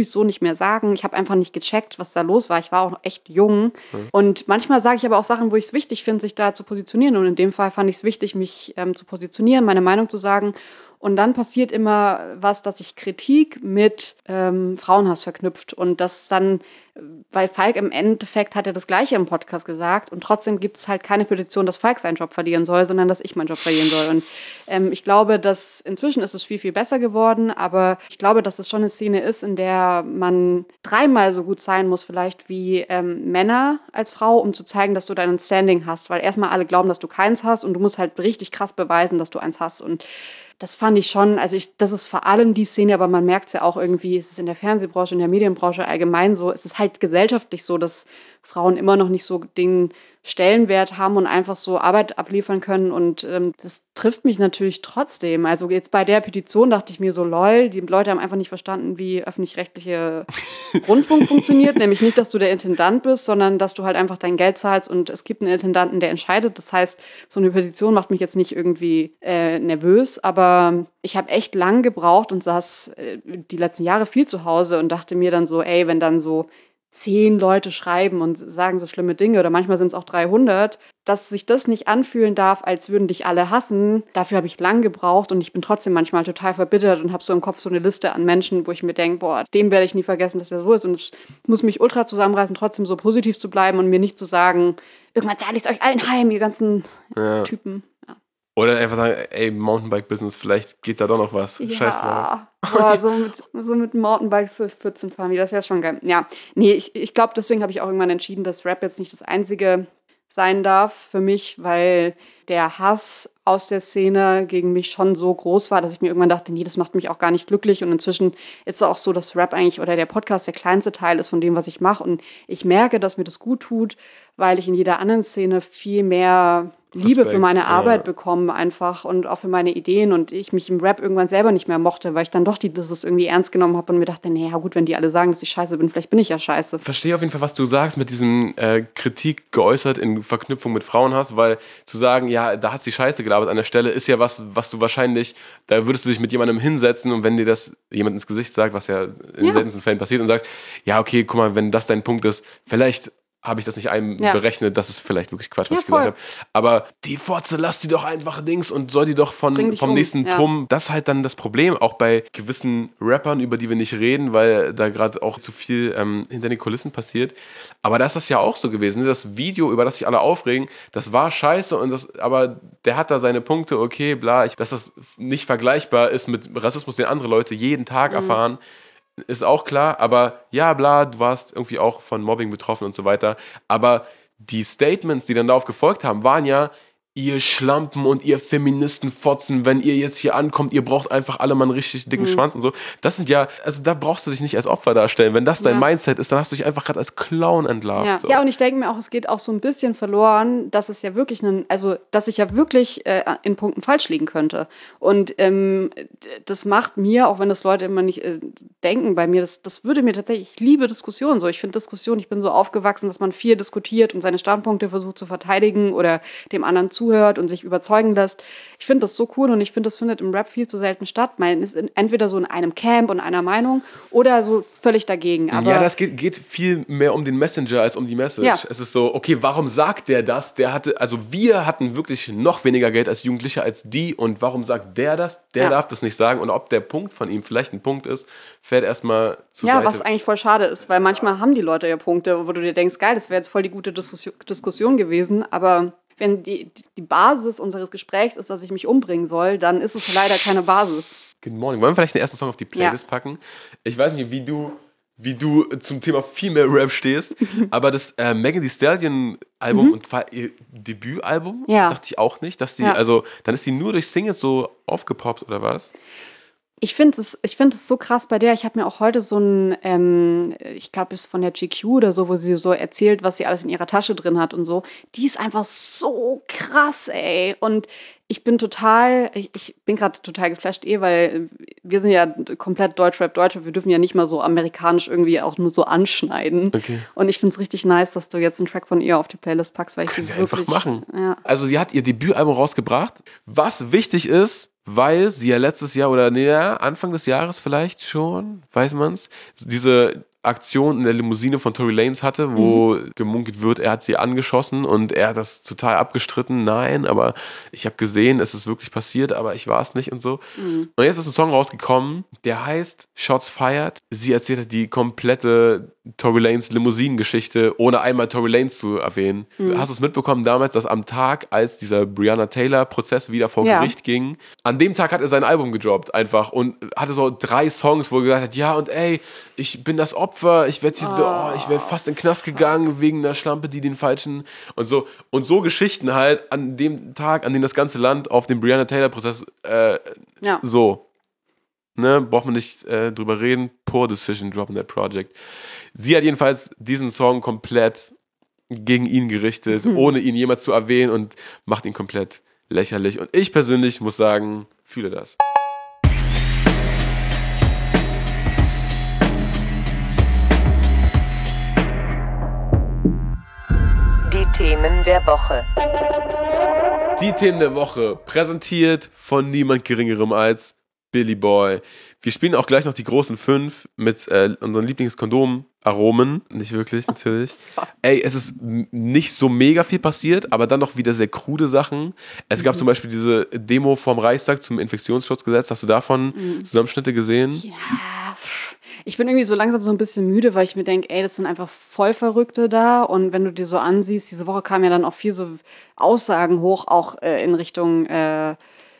ich so nicht mehr sagen. Ich habe einfach nicht gecheckt, was da los war. Ich war auch noch echt jung. Mhm. Und manchmal sage ich aber auch Sachen, wo ich es wichtig finde, sich da zu positionieren. Und in dem Fall fand ich es wichtig, mich ähm, zu positionieren, meine Meinung zu sagen. Und dann passiert immer was, dass sich Kritik mit ähm, Frauenhass verknüpft. Und das dann, weil Falk im Endeffekt hat ja das Gleiche im Podcast gesagt. Und trotzdem gibt es halt keine Petition, dass Falk seinen Job verlieren soll, sondern dass ich meinen Job verlieren soll. Und ähm, ich glaube, dass inzwischen ist es viel, viel besser geworden. Aber ich glaube, dass es schon eine Szene ist, in der man dreimal so gut sein muss, vielleicht wie ähm, Männer als Frau, um zu zeigen, dass du deinen Standing hast. Weil erstmal alle glauben, dass du keins hast. Und du musst halt richtig krass beweisen, dass du eins hast. Und das fand ich schon, also ich, das ist vor allem die Szene, aber man merkt es ja auch irgendwie, es ist in der Fernsehbranche, in der Medienbranche allgemein so, es ist halt gesellschaftlich so, dass Frauen immer noch nicht so den Stellenwert haben und einfach so Arbeit abliefern können und ähm, das trifft mich natürlich trotzdem. Also jetzt bei der Petition dachte ich mir so, lol, die Leute haben einfach nicht verstanden, wie öffentlich-rechtliche Rundfunk funktioniert, nämlich nicht, dass du der Intendant bist, sondern dass du halt einfach dein Geld zahlst und es gibt einen Intendanten, der entscheidet. Das heißt, so eine Petition macht mich jetzt nicht irgendwie äh, nervös, aber ich habe echt lang gebraucht und saß äh, die letzten Jahre viel zu Hause und dachte mir dann so, ey, wenn dann so zehn Leute schreiben und sagen so schlimme Dinge oder manchmal sind es auch dreihundert, dass sich das nicht anfühlen darf, als würden dich alle hassen. Dafür habe ich lang gebraucht und ich bin trotzdem manchmal total verbittert und habe so im Kopf so eine Liste an Menschen, wo ich mir denke, boah, dem werde ich nie vergessen, dass er so ist und ich muss mich ultra zusammenreißen, trotzdem so positiv zu bleiben und mir nicht zu sagen, irgendwann zahle ich es euch allen heim, ihr ganzen ja. Typen. Ja. Oder einfach sagen, ey, Mountainbike-Business, vielleicht geht da doch noch was. Ja. Scheiß drauf. Boah, so mit, so mit Mountainbikes zu vierzehn fahren, das wäre schon geil. Ja, nee, ich, ich glaube, deswegen habe ich auch irgendwann entschieden, dass Rap jetzt nicht das Einzige sein darf für mich, weil der Hass aus der Szene gegen mich schon so groß war, dass ich mir irgendwann dachte, nee, das macht mich auch gar nicht glücklich. Und inzwischen ist es auch so, dass Rap eigentlich oder der Podcast der kleinste Teil ist von dem, was ich mache. Und ich merke, dass mir das gut tut, weil ich in jeder anderen Szene viel mehr Liebe Respekt, für meine Arbeit ja. bekommen einfach und auch für meine Ideen und ich mich im Rap irgendwann selber nicht mehr mochte, weil ich dann doch die, das ist irgendwie ernst genommen habe und mir dachte, naja gut, wenn die alle sagen, dass ich scheiße bin, vielleicht bin ich ja scheiße. Verstehe auf jeden Fall, was du sagst mit diesem äh, Kritik geäußert in Verknüpfung mit Frauenhass, weil zu sagen, ja, da hat sie scheiße gelabert an der Stelle, ist ja was, was du wahrscheinlich, da würdest du dich mit jemandem hinsetzen und wenn dir das jemand ins Gesicht sagt, was ja in den ja. seltensten Fällen passiert und sagt, ja okay, guck mal, wenn das dein Punkt ist, vielleicht habe ich das nicht einberechnet, ja. das ist vielleicht wirklich Quatsch, was ja, ich gesagt habe. Aber die Fotze, lass die doch einfach links und soll die doch von, vom um. nächsten ja. Turm. Das ist halt dann das Problem, auch bei gewissen Rappern, über die wir nicht reden, weil da gerade auch zu viel ähm, hinter den Kulissen passiert. Aber da ist das ja auch so gewesen. Das Video, über das sich alle aufregen, das war scheiße, und das, aber der hat da seine Punkte, okay, bla. Ich, dass das nicht vergleichbar ist mit Rassismus, den andere Leute jeden Tag mhm. erfahren, ist auch klar, aber ja, bla, du warst irgendwie auch von Mobbing betroffen und so weiter. Aber die Statements, die dann darauf gefolgt haben, waren ja, ihr Schlampen und ihr Feministenfotzen, wenn ihr jetzt hier ankommt, ihr braucht einfach alle mal einen richtig dicken mhm. Schwanz und so. Das sind ja, also da brauchst du dich nicht als Opfer darstellen. Wenn das dein ja. Mindset ist, dann hast du dich einfach gerade als Clown entlarvt. Ja. So. ja, und ich denke mir auch, es geht auch so ein bisschen verloren, dass es ja wirklich einen, also dass ich ja wirklich äh, in Punkten falsch liegen könnte. Und ähm, das macht mir, auch wenn das Leute immer nicht äh, denken bei mir, das, das würde mir tatsächlich, ich liebe Diskussionen so. Ich finde Diskussionen, ich bin so aufgewachsen, dass man viel diskutiert und seine Standpunkte versucht zu verteidigen oder dem anderen zu zuhört und sich überzeugen lässt. Ich finde das so cool und ich finde, das findet im Rap viel zu selten statt. Man ist in, entweder so in einem Camp und einer Meinung oder so völlig dagegen. Aber ja, das geht, geht viel mehr um den Messenger als um die Message. Ja. Es ist so, okay, warum sagt der das? Der hatte, also wir hatten wirklich noch weniger Geld als Jugendliche als die, und warum sagt der das? Der ja. darf das nicht sagen, und ob der Punkt von ihm vielleicht ein Punkt ist, fährt erstmal zur ja, Seite. Ja, was eigentlich voll schade ist, weil manchmal haben die Leute ja Punkte, wo du dir denkst, geil, das wäre jetzt voll die gute Diskussion, Diskussion gewesen, aber wenn die, die Basis unseres Gesprächs ist, dass ich mich umbringen soll, dann ist es leider keine Basis. Good morning. Wollen wir vielleicht den ersten Song auf die Playlist ja. packen? Ich weiß nicht, wie du, wie du zum Thema Female Rap stehst, aber das äh, Megan Thee Stallion Album mhm. und zwar ihr Debütalbum, ja. dachte ich auch nicht, dass die, ja. also dann ist die nur durch Singles so aufgepoppt oder was? Ich finde es ich find so krass bei der. Ich habe mir auch heute so ein, ähm, ich glaube, es ist von der G Q oder so, wo sie so erzählt, was sie alles in ihrer Tasche drin hat und so. Die ist einfach so krass, ey. Und ich bin total, ich, ich bin gerade total geflasht, eh, weil wir sind ja komplett Deutschrap, Deutschrap. Wir dürfen ja nicht mal so amerikanisch irgendwie auch nur so anschneiden. Okay. Und ich finde es richtig nice, dass du jetzt einen Track von ihr auf die Playlist packst, weil ich Können sie wir wirklich einfach machen. Ja. Also sie hat ihr Debütalbum rausgebracht. Was wichtig ist, weil sie ja letztes Jahr oder nee, Anfang des Jahres vielleicht schon, weiß man's, diese Aktion in der Limousine von Tory Lanez hatte, wo mhm. gemunkelt wird, er hat sie angeschossen und er hat das total abgestritten. Nein, aber ich habe gesehen, es ist wirklich passiert, aber ich war es nicht und so. Mhm. Und jetzt ist ein Song rausgekommen, der heißt Shots Fired. Sie erzählt halt die komplette Tory Lanez Limousinen-Geschichte, ohne einmal Tory Lanez zu erwähnen. Mhm. Hast du es mitbekommen damals, dass am Tag, als dieser Breonna Taylor-Prozess wieder vor ja. Gericht ging, an dem Tag hat er sein Album gedroppt einfach und hatte so drei Songs, wo er gesagt hat, ja und ey, ich bin das Opfer, ich werde oh, oh, ich werd fast in den Knast gegangen wegen einer Schlampe, die den falschen und so. Und so Geschichten halt an dem Tag, an dem das ganze Land auf den Breonna Taylor-Prozess äh, ja. so. Ne, braucht man nicht äh, drüber reden. Poor decision, dropping that project. Sie hat jedenfalls diesen Song komplett gegen ihn gerichtet, mhm. ohne ihn jemals zu erwähnen und macht ihn komplett lächerlich. Und ich persönlich muss sagen, fühle das. Die Themen der Woche. Die Themen der Woche, präsentiert von niemand Geringerem als Billy Boy. Wir spielen auch gleich noch die großen fünf mit äh, unseren Lieblingskondomen-Aromen. Nicht wirklich, natürlich. Ey, es ist m- nicht so mega viel passiert, aber dann noch wieder sehr krude Sachen. Es gab mhm. zum Beispiel diese Demo vom Reichstag zum Infektionsschutzgesetz. Hast du davon mhm. Zusammenschnitte gesehen? Ja, ich bin irgendwie so langsam so ein bisschen müde, weil ich mir denke, ey, das sind einfach Vollverrückte da. Und wenn du dir so ansiehst, diese Woche kamen ja dann auch viel so Aussagen hoch, auch äh, in Richtung... Äh,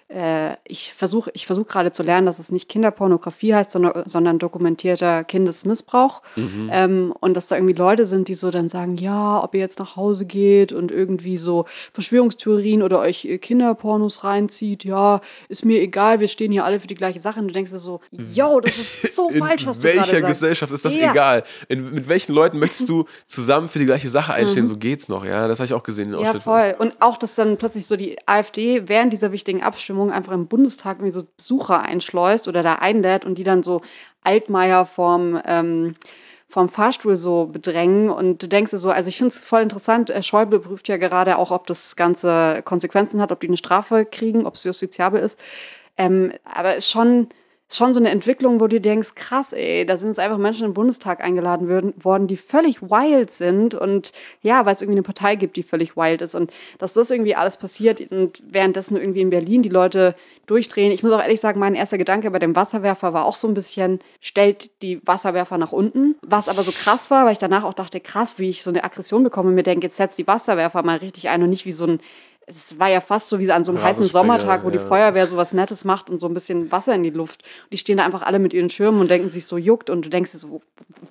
Ich versuche ich versuch gerade zu lernen, dass es nicht Kinderpornografie heißt, sondern, sondern dokumentierter Kindesmissbrauch. Mhm. Ähm, und dass da irgendwie Leute sind, die so dann sagen, ja, ob ihr jetzt nach Hause geht und irgendwie so Verschwörungstheorien oder euch Kinderpornos reinzieht, ja, ist mir egal, wir stehen hier alle für die gleiche Sache. Und du denkst dir so, yo, das ist so falsch, was du gerade sagst. In welcher Gesellschaft ist das ja. egal? In, mit welchen Leuten möchtest du zusammen für die gleiche Sache einstehen? Mhm. So geht's noch, ja, das habe ich auch gesehen. In ja, voll. Und auch, dass dann plötzlich so die AfD während dieser wichtigen Abstimmung einfach im Bundestag irgendwie so Besucher einschleust oder da einlädt und die dann so Altmaier vorm, ähm, vorm Fahrstuhl so bedrängen und du denkst dir so, also ich finde es voll interessant, Schäuble prüft ja gerade auch, ob das Ganze Konsequenzen hat, ob die eine Strafe kriegen, ob es justiziabel ist, ähm, aber es ist schon... ist schon so eine Entwicklung, wo du denkst, krass, ey, da sind jetzt einfach Menschen im Bundestag eingeladen worden, die völlig wild sind und ja, weil es irgendwie eine Partei gibt, die völlig wild ist und dass das irgendwie alles passiert und währenddessen irgendwie in Berlin die Leute durchdrehen. Ich muss auch ehrlich sagen, mein erster Gedanke bei dem Wasserwerfer war auch so ein bisschen, stellt die Wasserwerfer nach unten, was aber so krass war, weil ich danach auch dachte, krass, wie ich so eine Aggression bekomme und mir denke, jetzt setzt die Wasserwerfer mal richtig ein und nicht wie so ein es war ja fast so wie an so einem heißen Sommertag, wo die ja. Feuerwehr so was Nettes macht und so ein bisschen Wasser in die Luft. Und die stehen da einfach alle mit ihren Schirmen und denken sich so, juckt. Und du denkst dir so,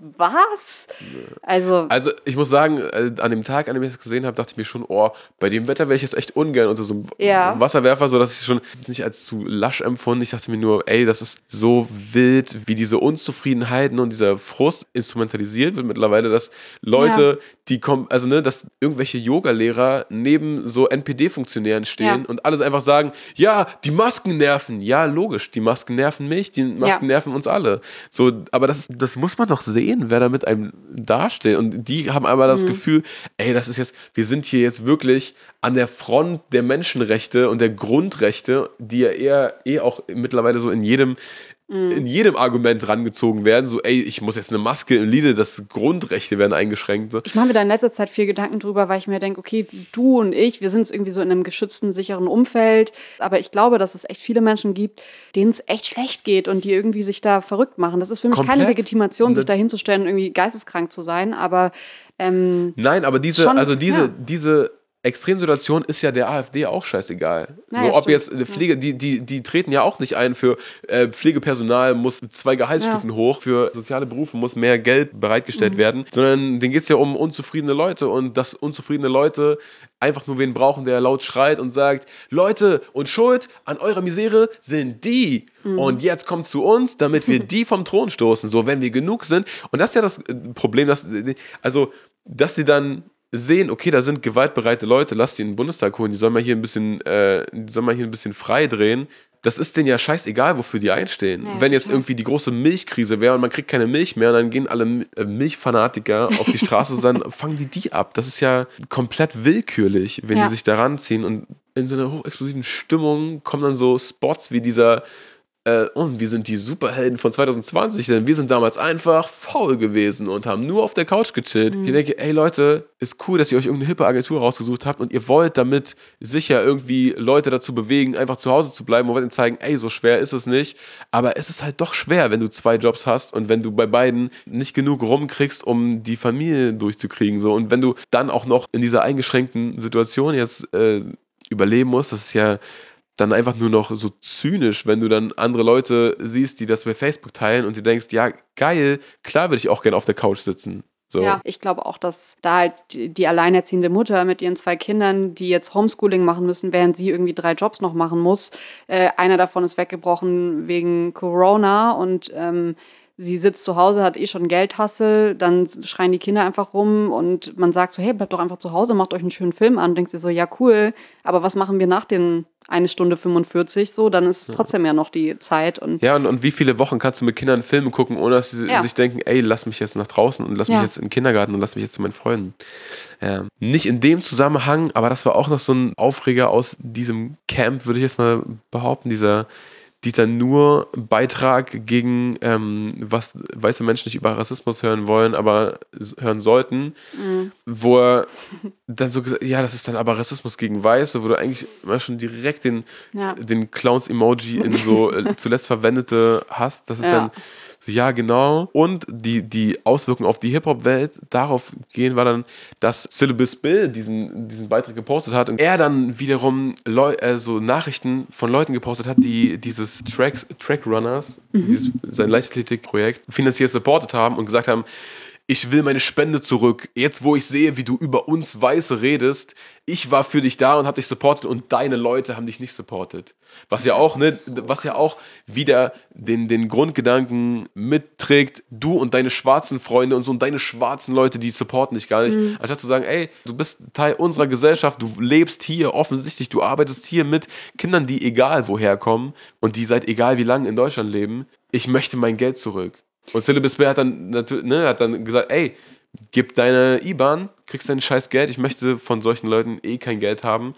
was? Also, also ich muss sagen, an dem Tag, an dem ich das gesehen habe, dachte ich mir schon, oh, bei dem Wetter wäre ich jetzt echt ungern unter so einem ja. Wasserwerfer, sodass ich schon nicht als zu lasch empfunden. Ich dachte mir nur, ey, das ist so wild, wie diese Unzufriedenheiten und dieser Frust instrumentalisiert wird mittlerweile, dass Leute, ja. die kommen, also ne, dass irgendwelche Yoga-Lehrer neben so N P D-Funktionären stehen ja. und alles einfach sagen, ja, die Masken nerven. Ja, logisch, die Masken nerven mich, die Masken ja. nerven uns alle. So, aber das, das muss man doch sehen, wer da mit einem dasteht. Und die haben einmal das mhm. Gefühl, ey, das ist jetzt, wir sind hier jetzt wirklich an der Front der Menschenrechte und der Grundrechte, die ja eher eh auch mittlerweile so in jedem in jedem Argument rangezogen werden, so ey, ich muss jetzt eine Maske im Liede, das Grundrechte werden eingeschränkt. So. Ich mache mir da in letzter Zeit viel Gedanken drüber, weil ich mir denke, okay, du und ich, wir sind jetzt irgendwie so in einem geschützten, sicheren Umfeld, aber ich glaube, dass es echt viele Menschen gibt, denen es echt schlecht geht und die irgendwie sich da verrückt machen. Das ist für mich Komplett. keine Legitimation, sich da hinzustellen und irgendwie geisteskrank zu sein, aber ähm, Nein, aber diese, schon, also diese, ja. diese Extremsituation ist ja der AfD auch scheißegal. Ja, so, ob stimmt. jetzt Pflege, die, die, die treten ja auch nicht ein für äh, Pflegepersonal muss zwei Gehaltsstufen ja. hoch, für soziale Berufe muss mehr Geld bereitgestellt mhm. werden, sondern denen geht es ja um unzufriedene Leute und dass unzufriedene Leute einfach nur wen brauchen, der laut schreit und sagt, Leute, und Schuld an eurer Misere sind die. Mhm. Und jetzt kommt zu uns, damit wir die vom Thron stoßen, so wenn wir genug sind. Und das ist ja das Problem, dass, also, dass sie dann sehen, okay, da sind gewaltbereite Leute, lass die in den Bundestag holen, die sollen mal hier ein bisschen, äh, die sollen mal hier ein bisschen frei drehen. das ist denen ja scheißegal, wofür die einstehen. Ja, Wenn jetzt total. irgendwie die große Milchkrise wäre und man kriegt keine Milch mehr und dann gehen alle M- äh, Milchfanatiker auf die Straße, dann fangen die die ab. Das ist ja komplett willkürlich, wenn Ja. die sich da ranziehen und in so einer hochexplosiven Stimmung kommen dann so Spots wie dieser äh, und wir sind die Superhelden von zwanzig zwanzig, denn wir sind damals einfach faul gewesen und haben nur auf der Couch gechillt. Mhm. Ich denke, ey Leute, ist cool, dass ihr euch irgendeine hippe Agentur rausgesucht habt und ihr wollt damit sicher irgendwie Leute dazu bewegen, einfach zu Hause zu bleiben und wollt ihnen zeigen, ey, so schwer ist es nicht. Aber es ist halt doch schwer, wenn du zwei Jobs hast und wenn du bei beiden nicht genug rumkriegst, um die Familie durchzukriegen. So. Und wenn du dann auch noch in dieser eingeschränkten Situation jetzt äh, überleben musst, das ist ja dann einfach nur noch so zynisch, wenn du dann andere Leute siehst, die das bei Facebook teilen und du denkst, ja, geil, klar würde ich auch gerne auf der Couch sitzen. So. Ja, ich glaube auch, dass da halt die, die alleinerziehende Mutter mit ihren zwei Kindern, die jetzt Homeschooling machen müssen, während sie irgendwie drei Jobs noch machen muss. Äh, einer davon ist weggebrochen wegen Corona und ähm, sie sitzt zu Hause, hat eh schon Geldhassel, dann schreien die Kinder einfach rum und man sagt so, hey, bleibt doch einfach zu Hause, macht euch einen schönen Film an. Denkst du so, ja cool, aber was machen wir nach den eine Stunde fünfundvierzig so? Dann ist es trotzdem ja noch die Zeit. Und Ja, und, und wie viele Wochen kannst du mit Kindern Filme gucken, ohne dass sie Ja. sich denken, ey, lass mich jetzt nach draußen und lass Ja. mich jetzt in den Kindergarten und lass mich jetzt zu meinen Freunden. Ähm, nicht in dem Zusammenhang, aber das war auch noch so ein Aufreger aus diesem Camp, würde ich jetzt mal behaupten, dieser Dieter Nuhr-Beitrag gegen, ähm, was weiße Menschen nicht über Rassismus hören wollen, aber s- hören sollten, Mhm. wo er dann so gesagt, ja, das ist dann aber Rassismus gegen Weiße, wo du eigentlich immer schon direkt den, Ja. den Clowns-Emoji in so äh, zuletzt verwendete hast. Das ist Ja. dann so, ja, genau. Und die, die Auswirkungen auf die Hip-Hop-Welt, darauf gehen war dann, dass Syllabus Bill diesen, diesen Beitrag gepostet hat und er dann wiederum Leu äh, so Nachrichten von Leuten gepostet hat, die dieses Track, Track Runners, dieses, sein Leichtathletik-Projekt, finanziell supportet haben und gesagt haben, ich will meine Spende zurück. Jetzt, wo ich sehe, wie du über uns Weiße redest, ich war für dich da und hab dich supportet und deine Leute haben dich nicht supportet. Was ja auch, ne, ist so was ja auch wieder den, den Grundgedanken mitträgt, du und deine schwarzen Freunde und so und deine schwarzen Leute, die supporten dich gar nicht. Anstatt zu sagen, ey, du bist Teil unserer Gesellschaft, du lebst hier offensichtlich, du arbeitest hier mit Kindern, die egal woher kommen und die seit egal wie lange in Deutschland leben. Ich möchte mein Geld zurück. Und Syllabus Bill hat dann, natür- ne, hat dann gesagt, ey, gib deine I B A N, kriegst dein scheiß Geld. Ich möchte von solchen Leuten eh kein Geld haben.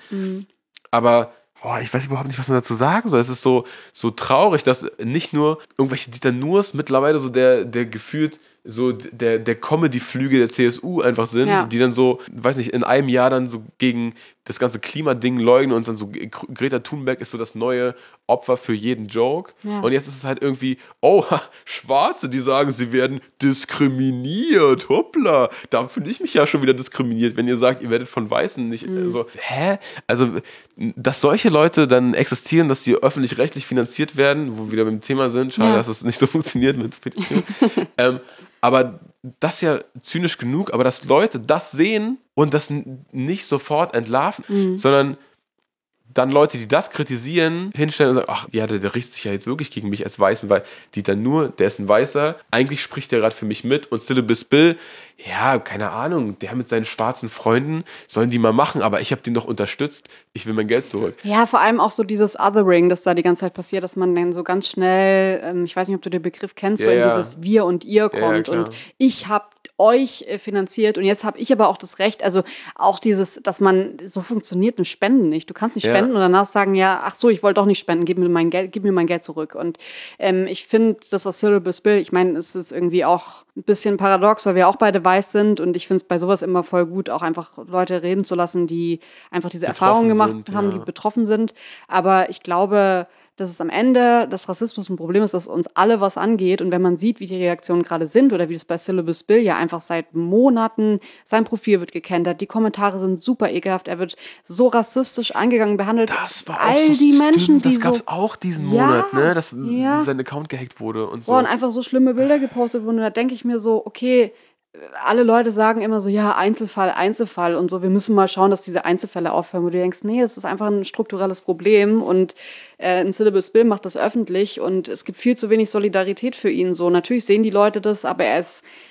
Aber boah, ich weiß überhaupt nicht, was man dazu sagen soll. Es ist so, so traurig, dass nicht nur irgendwelche Dieter Nuhrs mittlerweile so der, der gefühlt so der, der Comedy-Flügel der C S U einfach sind, Ja. die dann so, weiß nicht, in einem Jahr dann so gegen das ganze Klimading leugnen und dann so, Greta Thunberg ist so das neue Opfer für jeden Joke. Ja. Und jetzt ist es halt irgendwie, oh, ha, Schwarze, die sagen, sie werden diskriminiert, hoppla. Da fühle ich mich ja schon wieder diskriminiert, wenn ihr sagt, ihr werdet von Weißen nicht, Mhm. so, hä? Also, dass solche Leute dann existieren, dass die öffentlich-rechtlich finanziert werden, wo wir wieder beim Thema sind, schade, Ja. dass das nicht so funktioniert mit Petition. ähm, aber das ist ja zynisch genug, aber dass Leute das sehen und das n- nicht sofort entlarven, Mhm. sondern dann Leute, die das kritisieren, hinstellen und sagen, ach ja, der, der richtet sich ja jetzt wirklich gegen mich als Weißen, weil Dieter Nuhr, der ist ein Weißer, eigentlich spricht der gerade für mich mit und Syllabus Bill, ja, keine Ahnung, der mit seinen schwarzen Freunden, sollen die mal machen, aber ich habe den doch unterstützt, ich will mein Geld zurück. Ja, vor allem auch so dieses Othering, das da die ganze Zeit passiert, dass man dann so ganz schnell, ähm, ich weiß nicht, ob du den Begriff kennst, so Ja, in ja. dieses Wir und Ihr Ja, kommt klar. und ich habe euch äh, finanziert und jetzt habe ich aber auch das Recht, also auch dieses, dass man, so funktioniert eine Spenden nicht. Du kannst nicht Ja. spenden und danach sagen, ja, ach so, ich wollte doch nicht spenden, gib mir mein Geld, gib mir mein Geld zurück. Und ähm, ich finde, das was Syllabus Bill, ich meine, es ist irgendwie auch ein bisschen paradox, weil wir auch beide weiß sind und ich finde es bei sowas immer voll gut, auch einfach Leute reden zu lassen, die einfach diese Betroffen Erfahrungen gemacht sind, haben, ja. die betroffen sind. Aber ich glaube, dass es am Ende des Rassismus ein Problem ist, dass uns alle was angeht. Und wenn man sieht, wie die Reaktionen gerade sind oder wie das bei Syllabus Bill ja einfach seit Monaten, sein Profil wird gekentert, die Kommentare sind super ekelhaft, er wird so rassistisch angegangen, behandelt. Das war all auch so die Menschen, stimmt, die das gab es so auch diesen Ja, Monat, ne, dass ja. sein Account gehackt wurde und so. Boah, und einfach so schlimme Bilder gepostet wurden. Und da denke ich mir so, okay, alle Leute sagen immer so, ja, Einzelfall, Einzelfall und so. Wir müssen mal schauen, dass diese Einzelfälle aufhören, wo du denkst, nee, es ist einfach ein strukturelles Problem und äh, ein Syllabus Bill macht das öffentlich und es gibt viel zu wenig Solidarität für ihn. So, natürlich sehen die Leute das, aber er ist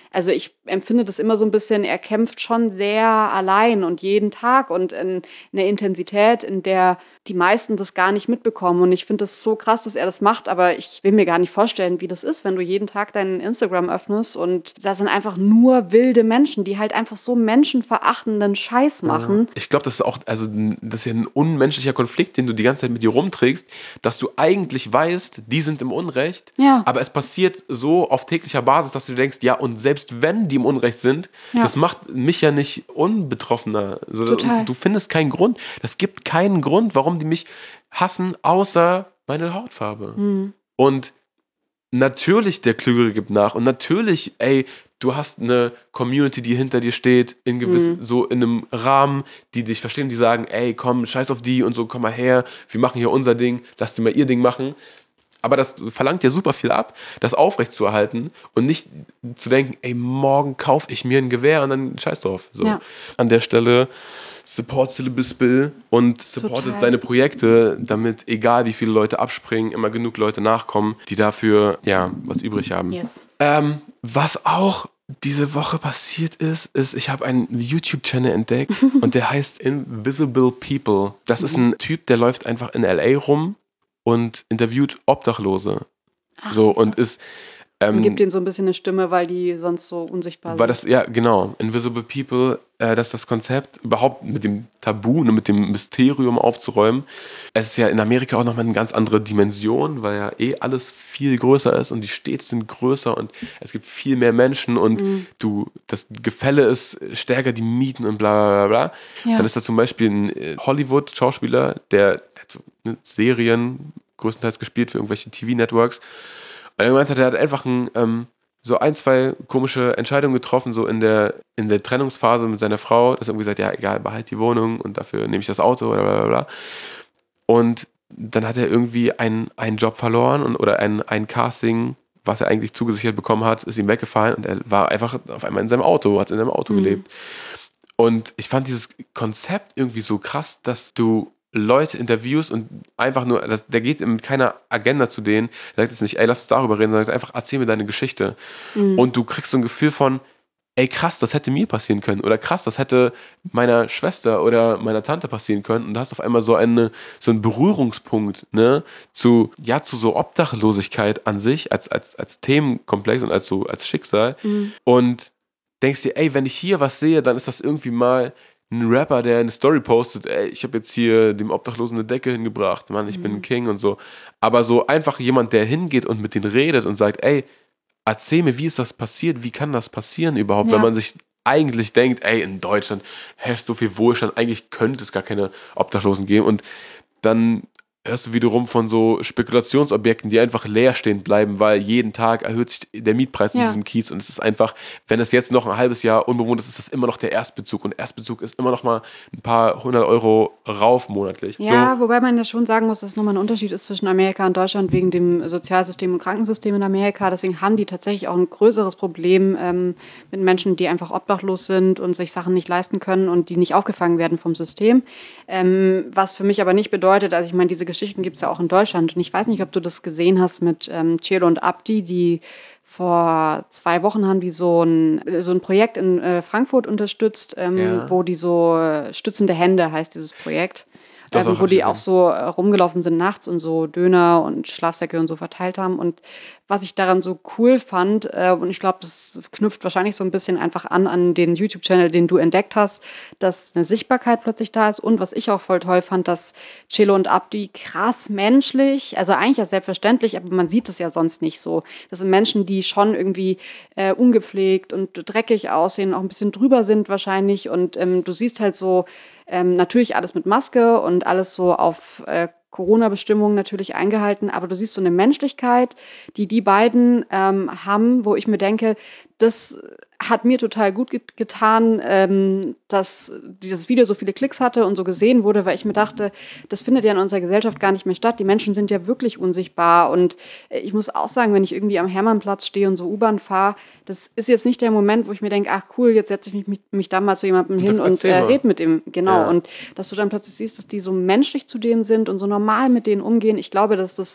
Also ich empfinde das immer so ein bisschen, er kämpft schon sehr allein und jeden Tag und in einer Intensität, in der die meisten das gar nicht mitbekommen. Und ich finde das so krass, dass er das macht, aber ich will mir gar nicht vorstellen, wie das ist, wenn du jeden Tag deinen Instagram öffnest und da sind einfach nur wilde Menschen, die halt einfach so menschenverachtenden Scheiß machen. Ich glaube, das ist auch, also das ist ja ein unmenschlicher Konflikt, den du die ganze Zeit mit dir rumträgst, dass du eigentlich weißt, die sind im Unrecht, Ja. aber es passiert so auf täglicher Basis, dass du denkst, ja, und selbst wenn die im Unrecht sind, Ja. das macht mich ja nicht unbetroffener. Also, Total. du findest keinen Grund. Es gibt keinen Grund, warum die mich hassen, außer meine Hautfarbe. Mhm. Und natürlich der Klügere gibt nach und natürlich, ey, du hast eine Community, die hinter dir steht, in gewissen, Mhm. so in einem Rahmen, die dich verstehen, die sagen, ey, komm, scheiß auf die und so, komm mal her, wir machen hier unser Ding, lass die mal ihr Ding machen. Aber das verlangt ja super viel ab, das aufrechtzuerhalten und nicht zu denken, ey, morgen kaufe ich mir ein Gewehr und dann scheiß drauf. So. Ja. An der Stelle support Syllabus Bill und supportet Total. seine Projekte, damit, egal wie viele Leute abspringen, immer genug Leute nachkommen, die dafür, ja, was übrig haben. Yes. Ähm, was auch diese Woche passiert ist, ist, ich habe einen YouTube-Channel entdeckt und der heißt Invisible People. Das ist ein Typ, der läuft einfach in L A rum und interviewt Obdachlose. So, und ist Und ähm, gibt denen so ein bisschen eine Stimme, weil die sonst so unsichtbar Weil sind. das, ja, genau, Invisible People, äh, das ist das Konzept, überhaupt mit dem Tabu, ne, mit dem Mysterium aufzuräumen. Es ist ja in Amerika auch nochmal eine ganz andere Dimension, weil ja eh alles viel größer ist und die Städte sind größer und es gibt viel mehr Menschen und Mhm. du, das Gefälle ist stärker, die Mieten und bla bla bla. Ja. Dann ist da zum Beispiel ein äh, Hollywood-Schauspieler, der, der hat so, ne, Serien größtenteils gespielt für irgendwelche T V-Networks. Und er meinte, der hat einfach ein, ähm, so ein, zwei komische Entscheidungen getroffen, so in der, in der Trennungsphase mit seiner Frau, dass er irgendwie sagt, ja, egal, behalt die Wohnung und dafür nehme ich das Auto oder bla bla bla. Und dann hat er irgendwie einen, einen Job verloren und, oder ein, ein Casting, was er eigentlich zugesichert bekommen hat, ist ihm weggefallen und er war einfach auf einmal in seinem Auto, hat in seinem Auto Mhm. gelebt. Und ich fand dieses Konzept irgendwie so krass, dass du Leute interviewst und einfach nur, das, der geht mit keiner Agenda zu denen, der sagt jetzt nicht, ey, lass uns darüber reden, sondern sagt einfach, erzähl mir deine Geschichte. Mhm. Und du kriegst so ein Gefühl von, ey, krass, das hätte mir passieren können oder krass, das hätte meiner Schwester oder meiner Tante passieren können und da hast du auf einmal so, eine, so einen Berührungspunkt, ne, zu, ja, zu so Obdachlosigkeit an sich als, als, als Themenkomplex und als so, als Schicksal Mhm. und denkst dir, ey, wenn ich hier was sehe, dann ist das irgendwie mal ein Rapper, der eine Story postet, ey, ich habe jetzt hier dem Obdachlosen eine Decke hingebracht, Mann, ich bin ein King und so. Aber so einfach jemand, der hingeht und mit denen redet und sagt, ey, erzähl mir, wie ist das passiert, wie kann das passieren überhaupt, Ja. wenn man sich eigentlich denkt, ey, in Deutschland herrscht so viel Wohlstand, eigentlich könnte es gar keine Obdachlosen geben und dann hörst du wiederum von so Spekulationsobjekten, die einfach leer stehen bleiben, weil jeden Tag erhöht sich der Mietpreis in Ja. diesem Kiez und es ist einfach, wenn es jetzt noch ein halbes Jahr unbewohnt ist, ist das immer noch der Erstbezug und Erstbezug ist immer noch mal ein paar hundert Euro rauf monatlich. Ja, So, wobei man ja schon sagen muss, dass es nochmal ein Unterschied ist zwischen Amerika und Deutschland wegen dem Sozialsystem und Krankensystem in Amerika. Deswegen haben die tatsächlich auch ein größeres Problem ähm, mit Menschen, die einfach obdachlos sind und sich Sachen nicht leisten können und die nicht aufgefangen werden vom System. Ähm, was für mich aber nicht bedeutet, also ich meine, diese Geschichten gibt es ja auch in Deutschland. Und ich weiß nicht, ob du das gesehen hast mit ähm, Celo und Abdi, die vor zwei Wochen haben die so ein, so ein Projekt in äh, Frankfurt unterstützt, ähm, Ja. wo die so äh, stützende Hände heißt dieses Projekt. Doch, Ähm, doch, wo hab ich die gesehen. auch so äh, rumgelaufen sind nachts und so Döner und Schlafsäcke und so verteilt haben. Und was ich daran so cool fand, äh, und ich glaube, das knüpft wahrscheinlich so ein bisschen einfach an an den YouTube-Channel, den du entdeckt hast, dass eine Sichtbarkeit plötzlich da ist. Und was ich auch voll toll fand, dass Celo und Abdi krass menschlich, also eigentlich ja selbstverständlich, aber man sieht es ja sonst nicht so. Das sind Menschen, die schon irgendwie äh, ungepflegt und dreckig aussehen, auch ein bisschen drüber sind wahrscheinlich. Und ähm, du siehst halt so, Ähm, natürlich alles mit Maske und alles so auf äh, Corona-Bestimmungen natürlich eingehalten, aber du siehst so eine Menschlichkeit, die die beiden ähm, haben, wo ich mir denke, das hat mir total gut get- getan, ähm, dass dieses Video so viele Klicks hatte und so gesehen wurde, weil ich mir dachte, das findet ja in unserer Gesellschaft gar nicht mehr statt. Die Menschen sind ja wirklich unsichtbar und äh, ich muss auch sagen, wenn ich irgendwie am Hermannplatz stehe und so U-Bahn fahre, das ist jetzt nicht der Moment, wo ich mir denke, ach cool, jetzt setze ich mich, mich, mich da mal zu jemandem hin Doch, und erzähl äh, mal. rede mit ihm. Genau. Ja. Und dass du dann plötzlich siehst, dass die so menschlich zu denen sind und so normal mit denen umgehen. Ich glaube, dass das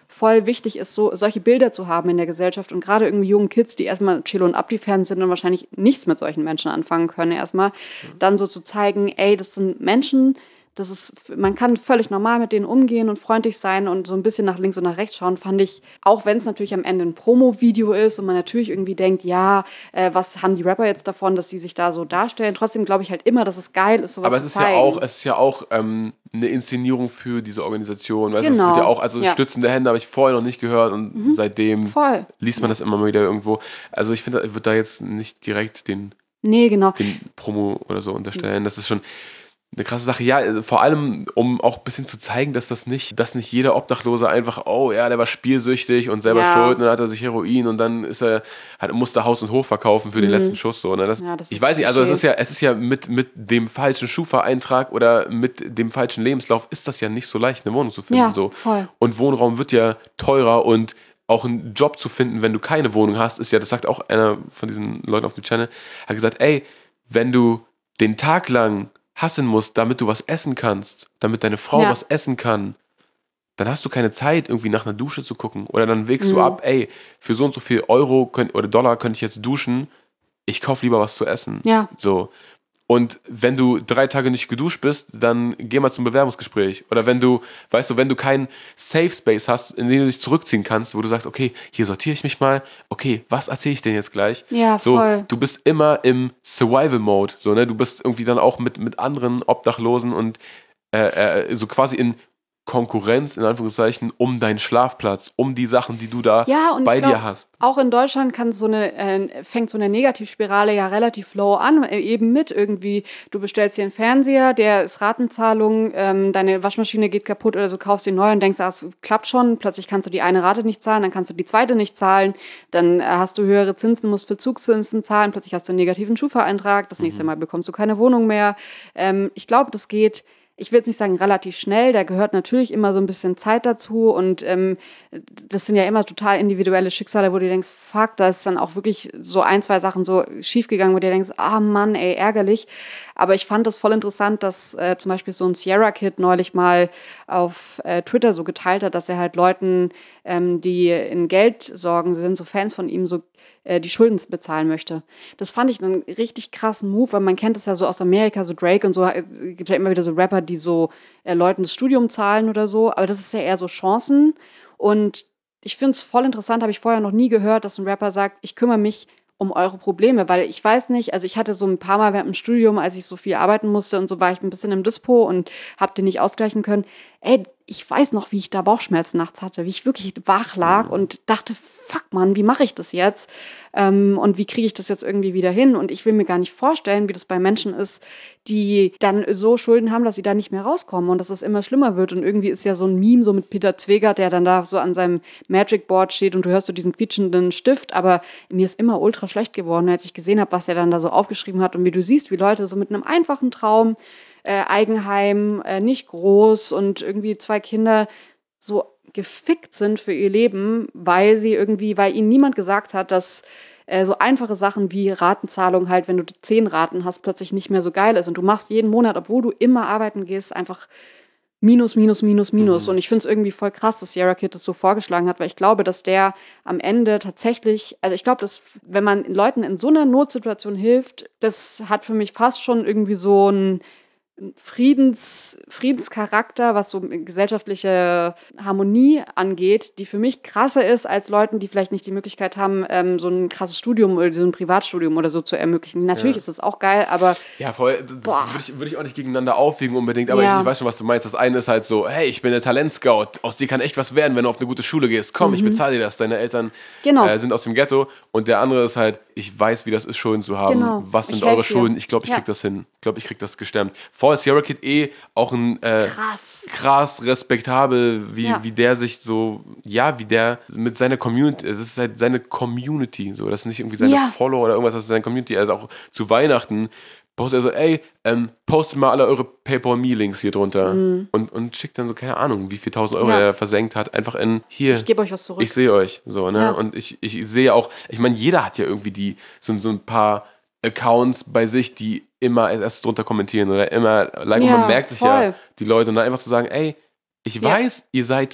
voll wichtig ist, so solche Bilder zu haben in der Gesellschaft und gerade irgendwie jungen Kids, die erstmal Chilo und Abdi-Fans sind und wahrscheinlich nichts mit solchen Menschen anfangen können, erstmal dann so zu zeigen, ey, das sind Menschen, das ist, man kann völlig normal mit denen umgehen und freundlich sein und so ein bisschen nach links und nach rechts schauen, fand ich, auch wenn es natürlich am Ende ein Promo-Video ist und man natürlich irgendwie denkt, ja, äh, was haben die Rapper jetzt davon, dass die sich da so darstellen, trotzdem glaube ich halt immer, dass es geil ist, sowas Aber es zu ist zeigen. ja auch, es ist ja auch ähm, eine Inszenierung für diese Organisation. Weißt du, Genau. es wird ja auch, also Ja. stützende Hände habe ich vorher noch nicht gehört und Mhm. seitdem Voll. liest man das immer mal wieder irgendwo. Also ich finde, ich würde da jetzt nicht direkt den, Nee, genau. den Promo oder so unterstellen. Das ist schon eine krasse Sache. Ja, vor allem, um auch ein bisschen zu zeigen, dass das nicht, dass nicht jeder Obdachlose einfach, oh ja, der war spielsüchtig und selber Ja. schuld und dann hat er sich Heroin und dann ist er, hat, musste Haus und Hof verkaufen für den letzten Schuss. So, ne? Das, Ja, das ich ist weiß nicht, also es Klischee. ist ja, es ist ja mit, mit dem falschen Schufa-Eintrag oder mit dem falschen Lebenslauf ist das ja nicht so leicht, eine Wohnung zu finden. Ja, so. voll. Und Wohnraum wird ja teurer und auch einen Job zu finden, wenn du keine Wohnung hast, ist ja, das sagt auch einer von diesen Leuten auf dem Channel, hat gesagt, ey, wenn du den Tag lang hassen musst, damit du was essen kannst, damit deine Frau Ja. was essen kann, dann hast du keine Zeit, irgendwie nach einer Dusche zu gucken. Oder dann wägst Mhm. du ab, ey, für so und so viel Euro könnt, oder Dollar könnte ich jetzt duschen, ich kaufe lieber was zu essen. Ja. So. Und wenn du drei Tage nicht geduscht bist, dann geh mal zum Bewerbungsgespräch. Oder wenn du, weißt du, wenn du keinen Safe Space hast, in den du dich zurückziehen kannst, wo du sagst, okay, hier sortiere ich mich mal, okay, was erzähle ich denn jetzt gleich? Ja, so, voll. Du bist immer im Survival-Mode. So, ne? Du bist irgendwie dann auch mit, mit anderen Obdachlosen und äh, äh, so quasi in Konkurrenz, in Anführungszeichen, um deinen Schlafplatz, um die Sachen, die du da Ja, und bei ich glaub, dir hast. auch in Deutschland kann so eine, äh, fängt so eine Negativspirale ja relativ low an, äh, eben mit irgendwie, du bestellst dir einen Fernseher, der ist Ratenzahlung, ähm, deine Waschmaschine geht kaputt oder so, kaufst die neu und denkst, ah, es klappt schon, plötzlich kannst du die eine Rate nicht zahlen, dann kannst du die zweite nicht zahlen, dann äh, hast du höhere Zinsen, musst Verzugszinsen zahlen, plötzlich hast du einen negativen Schufa-Eintrag, das nächste Mal bekommst du keine Wohnung mehr. Ähm, ich glaube, das geht, ich will jetzt nicht sagen relativ schnell, da gehört natürlich immer so ein bisschen Zeit dazu und ähm, das sind ja immer total individuelle Schicksale, wo du denkst, fuck, da ist dann auch wirklich so ein, zwei Sachen so schiefgegangen, wo du denkst, ah Mann, ey, ärgerlich. Aber ich fand das voll interessant, dass äh, zum Beispiel so ein Sierra-Kid neulich mal auf äh, Twitter so geteilt hat, dass er halt Leuten, ähm, die in Geldsorgen sind, so Fans von ihm, so äh, die Schulden bezahlen möchte. Das fand ich einen richtig krassen Move, weil man kennt das ja so aus Amerika, so Drake und so, es gibt ja immer wieder so Rapper, die so äh, Leuten das Studium zahlen oder so, aber das ist ja eher so Chancen und ich finde es voll interessant, habe ich vorher noch nie gehört, dass ein Rapper sagt, ich kümmere mich um eure Probleme, weil ich weiß nicht, also ich hatte so ein paar Mal während dem Studium, als ich so viel arbeiten musste und so war ich ein bisschen im Dispo und habe den nicht ausgleichen können. Ey, ich weiß noch, wie ich da Bauchschmerzen nachts hatte, wie ich wirklich wach lag und dachte, fuck Mann, wie mache ich das jetzt? Ähm, und wie kriege ich das jetzt irgendwie wieder hin? Und ich will mir gar nicht vorstellen, wie das bei Menschen ist, die dann so Schulden haben, dass sie da nicht mehr rauskommen und dass es immer schlimmer wird. Und irgendwie ist ja so ein Meme so mit Peter Zwegert, der dann da so an seinem Magic Board steht und du hörst so diesen quietschenden Stift, aber mir ist immer ultra schlecht geworden, als ich gesehen habe, was er dann da so aufgeschrieben hat und wie du siehst, wie Leute so mit einem einfachen Traum, äh, Eigenheim, äh, nicht groß und irgendwie zwei Kinder so gefickt sind für ihr Leben, weil sie irgendwie, weil ihnen niemand gesagt hat, dass äh, so einfache Sachen wie Ratenzahlung halt, wenn du zehn Raten hast, plötzlich nicht mehr so geil ist und du machst jeden Monat, obwohl du immer arbeiten gehst, einfach Minus, Minus, Minus, Minus. Mhm. Und ich finde es irgendwie voll krass, dass Sierra Kid das so vorgeschlagen hat, weil ich glaube, dass der am Ende tatsächlich, also ich glaube, dass wenn man Leuten in so einer Notsituation hilft, das hat für mich fast schon irgendwie so ein Friedens, Friedenscharakter, was so gesellschaftliche Harmonie angeht, die für mich krasser ist als Leuten, die vielleicht nicht die Möglichkeit haben, ähm, so ein krasses Studium oder so ein Privatstudium oder so zu ermöglichen. Natürlich ja. ist das auch geil, aber ja, voll, das würde ich, würd ich auch nicht gegeneinander aufwiegen unbedingt, aber ja. ich, ich weiß schon, was du meinst. Das eine ist halt so, hey, ich bin der Talentscout, aus dir kann echt was werden, wenn du auf eine gute Schule gehst. Komm, mhm. ich bezahle dir das, deine Eltern genau. äh, sind aus dem Ghetto. Und der andere ist halt, ich weiß, wie das ist, Schulden zu haben. Genau. Was sind eure Schulden? Ich glaube, ich ja. krieg das hin. Ich glaube, ich krieg das gestemmt. Vor Sierra Kid eh auch ein äh, krass. krass respektabel, wie, ja. wie der sich so, ja, wie der mit seiner Community, das ist halt seine Community, so, das ist nicht irgendwie seine ja. Follower oder irgendwas, das ist seine Community, also auch zu Weihnachten postet er so, ey, ähm, postet mal alle eure PayPal-Me-Links hier drunter mhm. und, und schickt dann so, keine Ahnung, wie viel tausend Euro ja. er versenkt hat, einfach in, hier, ich gebe euch was zurück. Ich sehe euch, so, ne, ja. und ich, ich sehe auch, ich meine, jeder hat ja irgendwie die, so, so ein paar Accounts bei sich, die immer erst drunter kommentieren oder immer like, ja, und man merkt sich voll. ja die Leute und dann einfach zu sagen, ey, ich weiß, ja. ihr seid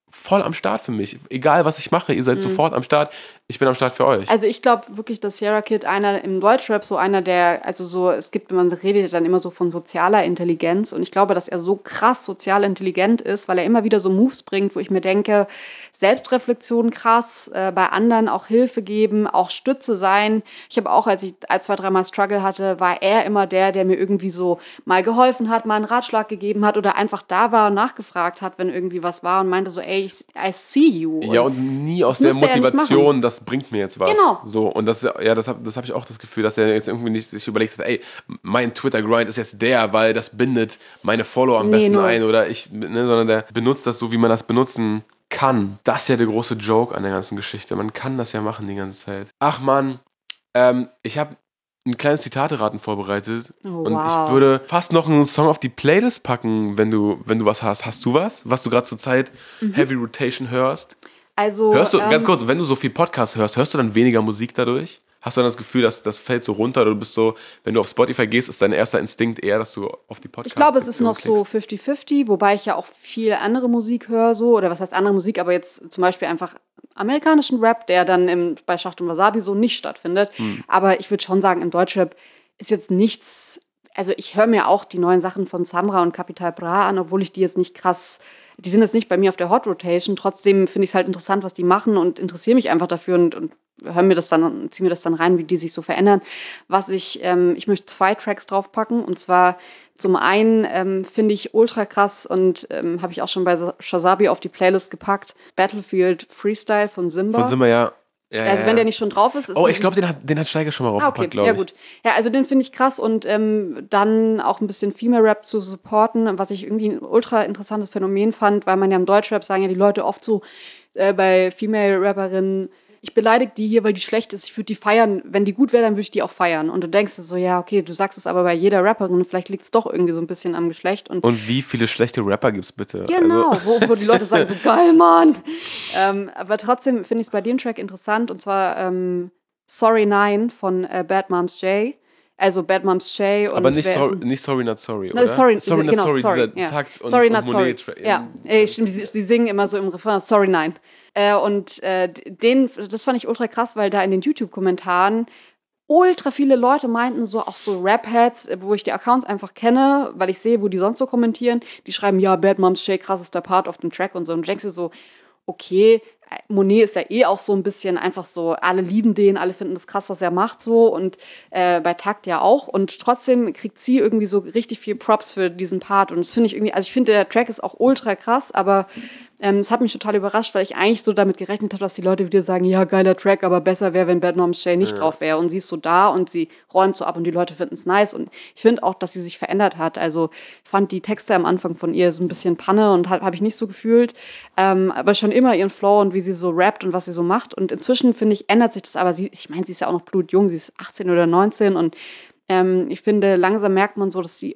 voll am Start für mich. Egal, was ich mache, ihr seid mhm. sofort am Start. Ich bin am Start für euch. Also ich glaube wirklich, dass Sierra Kid einer im Deutschrap so einer der, also so, es gibt, man redet dann immer so von sozialer Intelligenz und ich glaube, dass er so krass sozial intelligent ist, weil er immer wieder so Moves bringt, wo ich mir denke, Selbstreflexion krass, äh, bei anderen auch Hilfe geben, auch Stütze sein. Ich habe auch, als ich ein, zwei, dreimal Struggle hatte, war er immer der, der mir irgendwie so mal geholfen hat, mal einen Ratschlag gegeben hat oder einfach da war und nachgefragt hat, wenn irgendwie was war und meinte so, ey, I see you. Ja, und nie aus der Motivation, das bringt mir jetzt was. Genau. So, und das, ja, das habe das hab ich auch das Gefühl, dass er jetzt irgendwie nicht sich überlegt hat, ey, mein Twitter-Grind ist jetzt der, weil das bindet meine Follower am nee, besten no. ein oder ich, ne, sondern der benutzt das so, wie man das benutzen kann. Das ist ja der große Joke an der ganzen Geschichte. Man kann das ja machen die ganze Zeit. Ach Mann, ähm, ich habe ein kleines Zitate-Raten vorbereitet oh, und wow. ich würde fast noch einen Song auf die Playlist packen, wenn du, wenn du was hast. Hast du was, was du gerade zur Zeit mhm. Heavy Rotation hörst? Also, hörst du, ähm, ganz kurz, wenn du so viel Podcast hörst, hörst du dann weniger Musik dadurch? Hast du dann das Gefühl, dass das fällt so runter oder du bist so, wenn du auf Spotify gehst, ist dein erster Instinkt eher, dass du auf die Podcasts Ich glaube, es ist noch so fifty fifty, wobei ich ja auch viel andere Musik höre, so, oder was heißt andere Musik, aber jetzt zum Beispiel einfach amerikanischen Rap, der dann im, bei Schacht und Wasabi so nicht stattfindet. Hm. Aber ich würde schon sagen, im Deutschrap ist jetzt nichts, also ich höre mir auch die neuen Sachen von Samra und Capital Bra an, obwohl ich die jetzt nicht krass, die sind jetzt nicht bei mir auf der Hot Rotation, trotzdem finde ich es halt interessant, was die machen und interessiere mich einfach dafür und, und hör mir das dann, zieh mir das dann rein, wie die sich so verändern. Was ich, ähm, ich möchte zwei Tracks draufpacken und zwar zum einen ähm, finde ich ultra krass und ähm, habe ich auch schon bei Shazabi auf die Playlist gepackt, Battlefield Freestyle von Simba. Von Simba, ja. Ja, also ja, wenn ja. der nicht schon drauf ist. ist oh, ich glaube, den hat, den hat Steiger schon mal raufgepackt, ah, okay. glaube ich. Ja, gut. Ja, also den finde ich krass und ähm, dann auch ein bisschen Female Rap zu supporten, was ich irgendwie ein ultra interessantes Phänomen fand, weil man ja im Deutschrap sagen ja die Leute oft so äh, bei Female Rapperinnen, ich beleidige die hier, weil die schlecht ist, ich würde die feiern, wenn die gut wäre, dann würde ich die auch feiern. Und du denkst so, ja, okay, du sagst es aber bei jeder Rapperin, vielleicht liegt es doch irgendwie so ein bisschen am Geschlecht. Und, und wie viele schlechte Rapper gibt's bitte? Genau, also. wo, wo die Leute sagen, so geil, Mann. ähm, aber trotzdem finde ich es bei dem Track interessant und zwar ähm, Sorry Nine von äh, Bad Moms J. Also Bad Moms J. Und aber nicht, sorry, nicht Sorry Not Sorry, oder? No, sorry, sorry diese, Not genau, Sorry, sorry, dieser ja. Takt und, sorry und Not Sorry. Ja, Ey, stimmt, sie, sie singen immer so im Refrain, Sorry Nine. Äh, und äh, den, das fand ich ultra krass, weil da in den YouTube-Kommentaren ultra viele Leute meinten, so auch so Rap-Heads, wo ich die Accounts einfach kenne, weil ich sehe, wo die sonst so kommentieren, die schreiben, ja, Bad Moms J, krassester Part auf dem Track und so. Und du denkst dir so, okay, Monet ist ja eh auch so ein bisschen einfach so, alle lieben den, alle finden das krass, was er macht so und äh, bei Takt ja auch und trotzdem kriegt sie irgendwie so richtig viel Props für diesen Part und das finde ich irgendwie, also ich finde, der Track ist auch ultra krass, aber ähm, es hat mich total überrascht, weil ich eigentlich so damit gerechnet habe, dass die Leute wieder sagen, ja, geiler Track, aber besser wäre, wenn Bad Moms J nicht ja. drauf wäre und sie ist so da und sie räumt so ab und die Leute finden es nice und ich finde auch, dass sie sich verändert hat, also ich fand die Texte am Anfang von ihr so ein bisschen Panne und habe hab ich nicht so gefühlt, ähm, aber schon immer ihren Flow und wie sie so rappt und was sie so macht. Und inzwischen, finde ich, ändert sich das. Aber sie, ich meine, sie ist ja auch noch blutjung. Sie ist achtzehn oder neunzehn. Und ähm, ich finde, langsam merkt man so, dass sie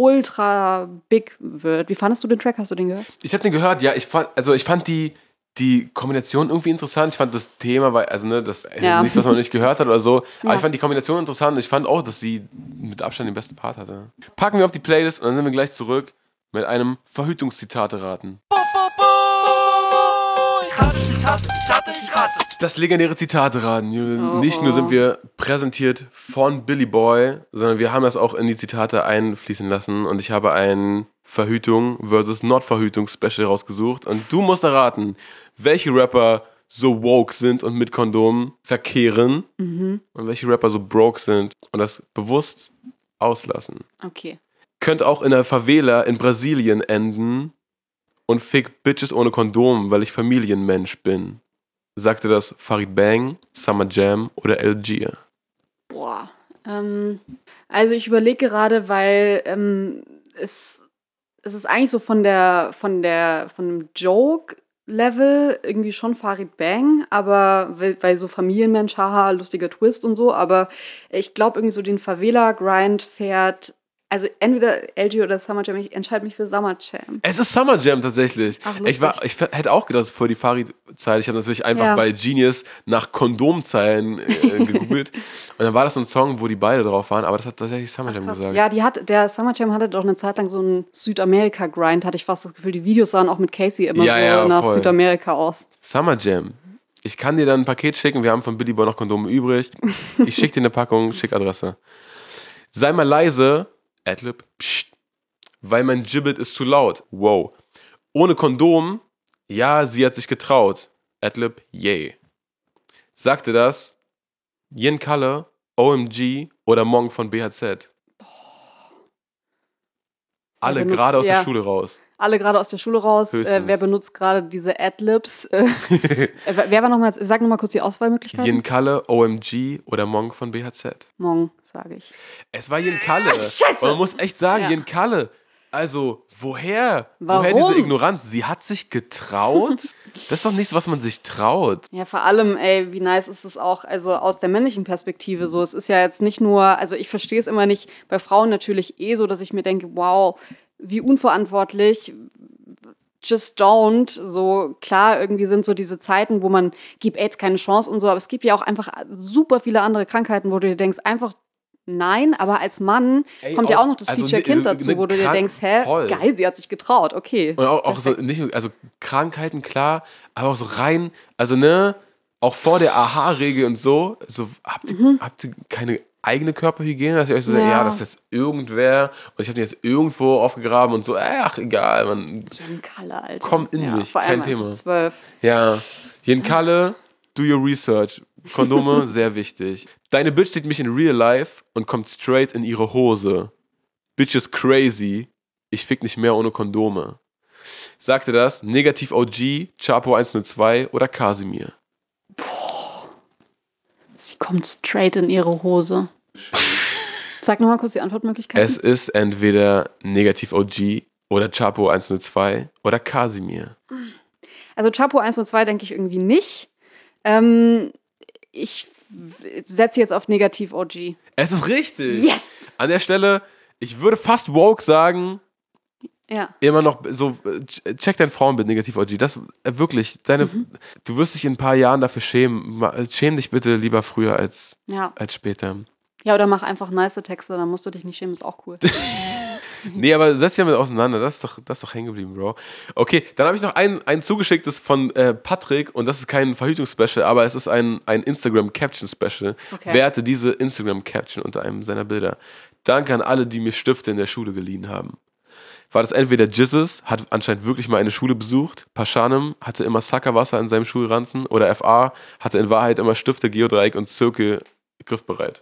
ultra big wird. Wie fandest du den Track? Hast du den gehört? Ich habe den gehört, ja. Ich fand, also ich fand die, die Kombination irgendwie interessant. Ich fand das Thema, weil, also ne, das ja. nichts, was man nicht gehört hat oder so. Aber ja. ich fand die Kombination interessant. Ich fand auch, dass sie mit Abstand den besten Part hatte. Packen wir auf die Playlist und dann sind wir gleich zurück mit einem Verhütungszitate raten. Ich rate, ich rate, ich rate, ich rate. Das legendäre Zitate-Raten. Oh, Nicht nur sind wir präsentiert von Billy Boy, sondern wir haben das auch in die Zitate einfließen lassen. Und ich habe ein Verhütung versus Not-Verhütung-Special rausgesucht. Und du musst erraten, welche Rapper so woke sind und mit Kondom verkehren mhm. und welche Rapper so broke sind und das bewusst auslassen. Okay. Könnte auch in einer Favela in Brasilien enden und fick Bitches ohne Kondom, weil ich Familienmensch bin. Sagte das Farid Bang, Summer Jam oder L G? Boah, ähm, also ich überlege gerade, weil ähm, es, es ist eigentlich so von der, von der, von dem Joke-Level irgendwie schon Farid Bang, aber weil, weil so Familienmensch, haha, lustiger Twist und so, aber ich glaube irgendwie so den Favela-Grind fährt Also entweder L G oder Summer Jam. Ich entscheide mich für Summer Jam. Es ist Summer Jam tatsächlich. Ach, ich, war, ich hätte auch gedacht, vor die Farid-Zeit. Ich habe natürlich einfach Ja. bei Genius nach Kondomzeilen äh, gegoogelt. Und dann war das so ein Song, wo die beide drauf waren, aber das hat tatsächlich Summer Jam Krass. gesagt. Ja, die hat, der Summer Jam hatte doch eine Zeit lang so einen Südamerika-Grind, hatte ich fast das Gefühl. Die Videos sahen auch mit Casey immer Ja, so ja, nach voll. Südamerika aus. Summer Jam. Ich kann dir dann ein Paket schicken. Wir haben von Billy Boy noch Kondome übrig. Ich schicke dir eine Packung, schick Adresse. Sei mal leise. Adlib. Psst. Weil mein Gibbet ist zu laut. Wow. Ohne Kondom. Ja, sie hat sich getraut. Adlib. Yay. Sagte das Yin Kalle, O M G oder Monk von B H Z? Alle benutzt- gerade aus ja. der Schule raus. Alle gerade aus der Schule raus. Äh, Höchstens. wer benutzt gerade diese Adlibs? Äh, wer war nochmal, sag nochmal kurz die Auswahlmöglichkeiten. Yin Kalle, O M G oder Monk von B H Z? Mong, sage ich. Es war Yin Kalle. Scheiße. Und man muss echt sagen, Ja. Yin Kalle. Also, woher? Warum? Woher diese Ignoranz? Sie hat sich getraut? Das ist doch nichts, was man sich traut. Ja, vor allem, ey, wie nice ist es auch, also aus der männlichen Perspektive so. Es ist ja jetzt nicht nur, also ich verstehe es immer nicht, bei Frauen natürlich eh so, dass ich mir denke, wow, wie unverantwortlich, just don't. So, klar, irgendwie sind so diese Zeiten, wo man, gib AIDS keine Chance und so, aber es gibt ja auch einfach super viele andere Krankheiten, wo du dir denkst, einfach nein, aber als Mann Ey, kommt ja auch- auch noch das also Feature ne- Kind ne- dazu, ne wo du dir krank- denkst, hä, voll. geil, sie hat sich getraut, okay. Und auch, auch so, nicht nur, also Krankheiten, klar, aber auch so rein, also ne, auch vor der A H-Regel und so, so habt ihr, Mhm. habt ihr keine eigene Körperhygiene, dass ihr euch so sagt, Ja. ja, das ist jetzt irgendwer und ich habe den jetzt irgendwo aufgegraben und so, äh, ach, egal, man, Jan Kalle, Alter. Komm in ja, mich, vor allem kein Thema. einfach zwölf. ja, Jen Kalle, do your research. Kondome, sehr wichtig. Deine Bitch sieht mich in real life und kommt straight in ihre Hose. Bitch is crazy. Ich fick nicht mehr ohne Kondome. Sagte das Negativ O G, Chapo eins null zwei oder Kasimir? Sie kommt straight in ihre Hose. Sag nochmal kurz die Antwortmöglichkeiten. Es ist entweder Negativ O G oder Chapo eins null zwei oder Kasimir. Also Chapo eins null zwei denke ich irgendwie nicht. Ähm, ich w- setze jetzt auf Negativ O G. Es ist richtig. Yes! An der Stelle, ich würde fast woke sagen, Ja. immer noch so, äh, check dein Frauenbild Negativ O G. Das äh, wirklich, deine, Mhm. du wirst dich in ein paar Jahren dafür schämen. Ma- Schäm dich bitte lieber früher als, Ja. als später. Ja, oder mach einfach nice Texte, dann musst du dich nicht schämen, ist auch cool. Nee, aber setz dich damit auseinander. Das ist doch, das ist doch hängen geblieben, Bro. Okay, dann habe ich noch ein, ein zugeschicktes von äh, Patrick und das ist kein Verhütungsspecial, aber es ist ein, ein Instagram-Caption-Special. Okay. Werte diese Instagram-Caption unter einem seiner Bilder. Danke an alle, die mir Stifte in der Schule geliehen haben. War das entweder Jizzes, hat anscheinend wirklich mal eine Schule besucht, Paschanem hatte immer Sackerwasser in seinem Schulranzen oder F A hatte in Wahrheit immer Stifte, Geodreieck und Zirkel griffbereit.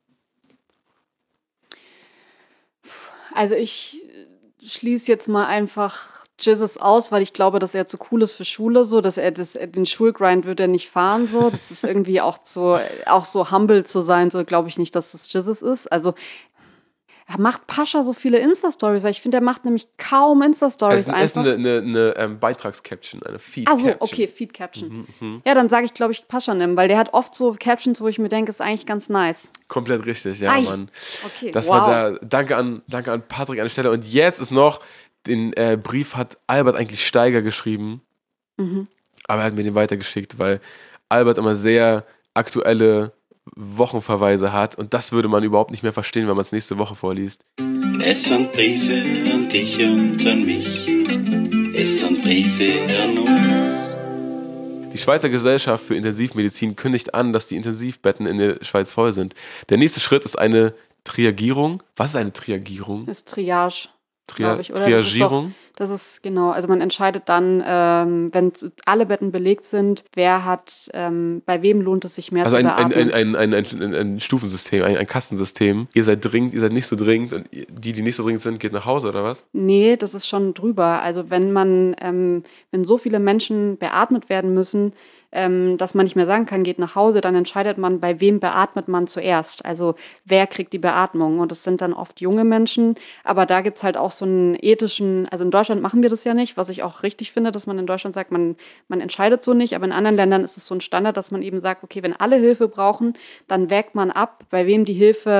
Also ich schließe jetzt mal einfach Jizzes aus, weil ich glaube, dass er zu cool ist für Schule, so, dass er das, den Schulgrind wird er nicht fahren, so. Das ist irgendwie auch so, auch so humble zu sein, so glaube ich nicht, dass das Jizzes ist. Also er macht Pascha so viele Insta-Stories, weil ich finde, er macht nämlich kaum Es Insta-Stories ist, es ist einfach. eine, eine, eine ähm, Beitragscaption, eine Ah Feed-Caption. so, okay, Feed-Caption. Ja, dann sage ich, glaube ich, Pascha nehmen, weil der hat oft so Captions, wo ich mir denke, ist eigentlich ganz nice. Komplett richtig, ja, Ei. Mann. Okay, Das wow. war der. Danke an, danke an Patrick an der Stelle. Und jetzt ist noch, den äh, Brief hat Albert eigentlich Steiger geschrieben. Mhm. Aber er hat mir den weitergeschickt, weil Albert immer sehr aktuelle Wochenverweise hat. Und das würde man überhaupt nicht mehr verstehen, wenn man es nächste Woche vorliest. Es sind Briefe an dich und an mich. Es sind Briefe an uns. Die Schweizer Gesellschaft für Intensivmedizin kündigt an, dass die Intensivbetten in der Schweiz voll sind. Der nächste Schritt ist eine Triagierung. Was ist eine Triagierung? Das ist Triage. Tria glaube ich, oder? Triagierung? Das ist, doch, das ist genau, also man entscheidet dann, ähm, wenn alle Betten belegt sind, wer hat, ähm, bei wem lohnt es sich mehr Also zu ein, ein, beatmen. ein, ein, ein, ein, ein Stufensystem, ein, ein Kastensystem. Ihr seid dringend, ihr seid nicht so dringend und die, die nicht so dringend sind, geht nach Hause oder was? Nee, das ist schon drüber. Also wenn man, ähm, wenn so viele Menschen beatmet werden müssen, ähm, dass man nicht mehr sagen kann, geht nach Hause, dann entscheidet man, bei wem beatmet man zuerst. Also wer kriegt die Beatmung? Und das sind dann oft junge Menschen. Aber da gibt es halt auch so einen ethischen, also in Deutschland machen wir das ja nicht, was ich auch richtig finde, dass man in Deutschland sagt, man, man entscheidet so nicht. Aber in anderen Ländern ist es so ein Standard, dass man eben sagt, okay, wenn alle Hilfe brauchen, dann wägt man ab, bei wem die Hilfe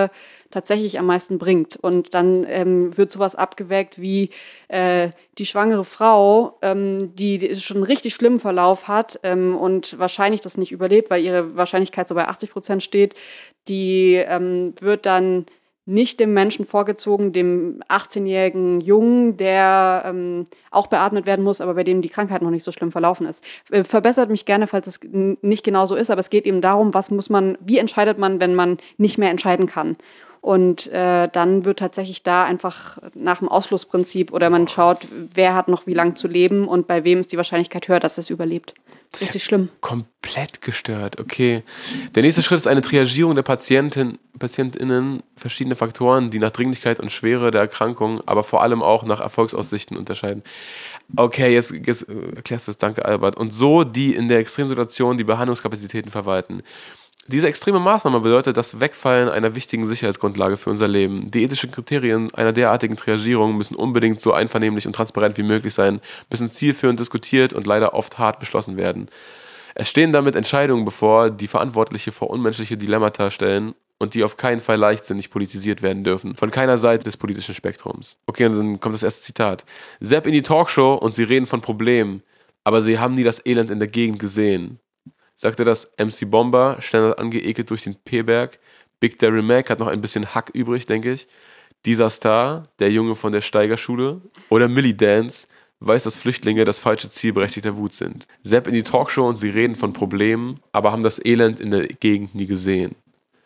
tatsächlich am meisten bringt. Und dann ähm, wird sowas abgewägt wie äh, die schwangere Frau, ähm, die, die schon einen richtig schlimmen Verlauf hat ähm, und wahrscheinlich das nicht überlebt, weil ihre Wahrscheinlichkeit so bei achtzig Prozent steht, die ähm, wird dann nicht dem Menschen vorgezogen, dem achtzehnjährigen Jungen, der ähm, auch beatmet werden muss, aber bei dem die Krankheit noch nicht so schlimm verlaufen ist. Äh, verbessert mich gerne, falls es n- nicht genau so ist, aber es geht eben darum, was muss man, wie entscheidet man, wenn man nicht mehr entscheiden kann. Und äh, dann wird tatsächlich da einfach nach dem Ausschlussprinzip oder man schaut, wer hat noch wie lang zu leben und bei wem ist die Wahrscheinlichkeit höher, dass es überlebt. Das ist richtig schlimm. Komplett gestört, okay. Der nächste Schritt ist eine Triagierung der Patienten, PatientInnen, verschiedene Faktoren, die nach Dringlichkeit und Schwere der Erkrankung, aber vor allem auch nach Erfolgsaussichten unterscheiden. Okay, jetzt, jetzt erklärst du das, danke Albert. Und so die in der Extremsituation die Behandlungskapazitäten verwalten. Diese extreme Maßnahme bedeutet das Wegfallen einer wichtigen Sicherheitsgrundlage für unser Leben. Die ethischen Kriterien einer derartigen Triagierung müssen unbedingt so einvernehmlich und transparent wie möglich sein, müssen zielführend diskutiert und leider oft hart beschlossen werden. Es stehen damit Entscheidungen bevor, die Verantwortliche vor unmenschliche Dilemmata stellen und die auf keinen Fall leichtsinnig politisiert werden dürfen. Von keiner Seite des politischen Spektrums. Okay, und dann kommt das erste Zitat. Sepp in die Talkshow und sie reden von Problemen, aber sie haben nie das Elend in der Gegend gesehen. Sagte das M C Bomber, schnell angeekelt durch den P-Berg. Big Daddy Mac hat noch ein bisschen Hack übrig, denke ich. Dieser Star, der Junge von der Steigerschule. Oder Millie Dance, weiß, dass Flüchtlinge das falsche Ziel berechtigter Wut sind. Sepp in die Talkshow und sie reden von Problemen, aber haben das Elend in der Gegend nie gesehen.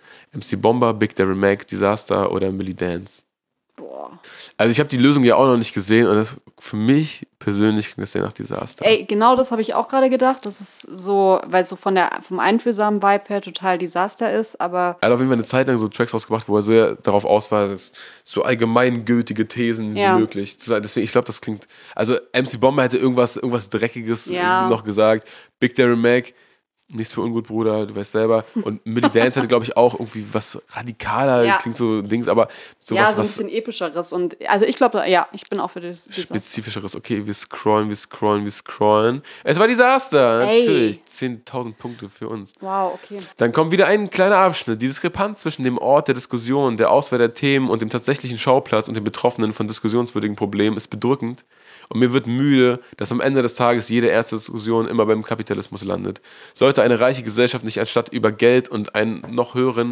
M C Bomber, Big Daddy Mac, Disaster oder Millie Dance. Boah. Also ich habe die Lösung ja auch noch nicht gesehen und das für mich persönlich klingt das ja nach Desaster. Ey, genau das habe ich auch gerade gedacht. Das ist so, weil es so von der, vom einfühlsamen Vibe her total Desaster ist, aber... Er hat auf jeden Fall eine Zeit lang so Tracks rausgebracht, wo er sehr darauf aus war, dass so allgemeingültige Thesen Ja. wie möglich zu sein. Deswegen, ich glaube, das klingt... Also M C Bomber hätte irgendwas, irgendwas Dreckiges Ja. noch gesagt. Big Daddy Mac, nichts für ungut, Bruder, du weißt selber. Und Millie Dance hatte, glaube ich, auch irgendwie was radikaler, Ja. klingt so Dings, aber sowas, ja, so ein was bisschen epischeres. Und also ich glaube, ja, ich bin auch für das Desaster. spezifischeres. Okay, wir scrollen, wir scrollen, wir scrollen. Es war Desaster, Ey. natürlich. zehntausend Punkte für uns. Wow, okay. Dann kommt wieder ein kleiner Abschnitt. Die Diskrepanz zwischen dem Ort der Diskussion, der Auswahl der Themen und dem tatsächlichen Schauplatz und den Betroffenen von diskussionswürdigen Problemen ist bedrückend. Und mir wird müde, dass am Ende des Tages jede erste Diskussion immer beim Kapitalismus landet. Sollte eine reiche Gesellschaft nicht anstatt über Geld und einen noch höheren,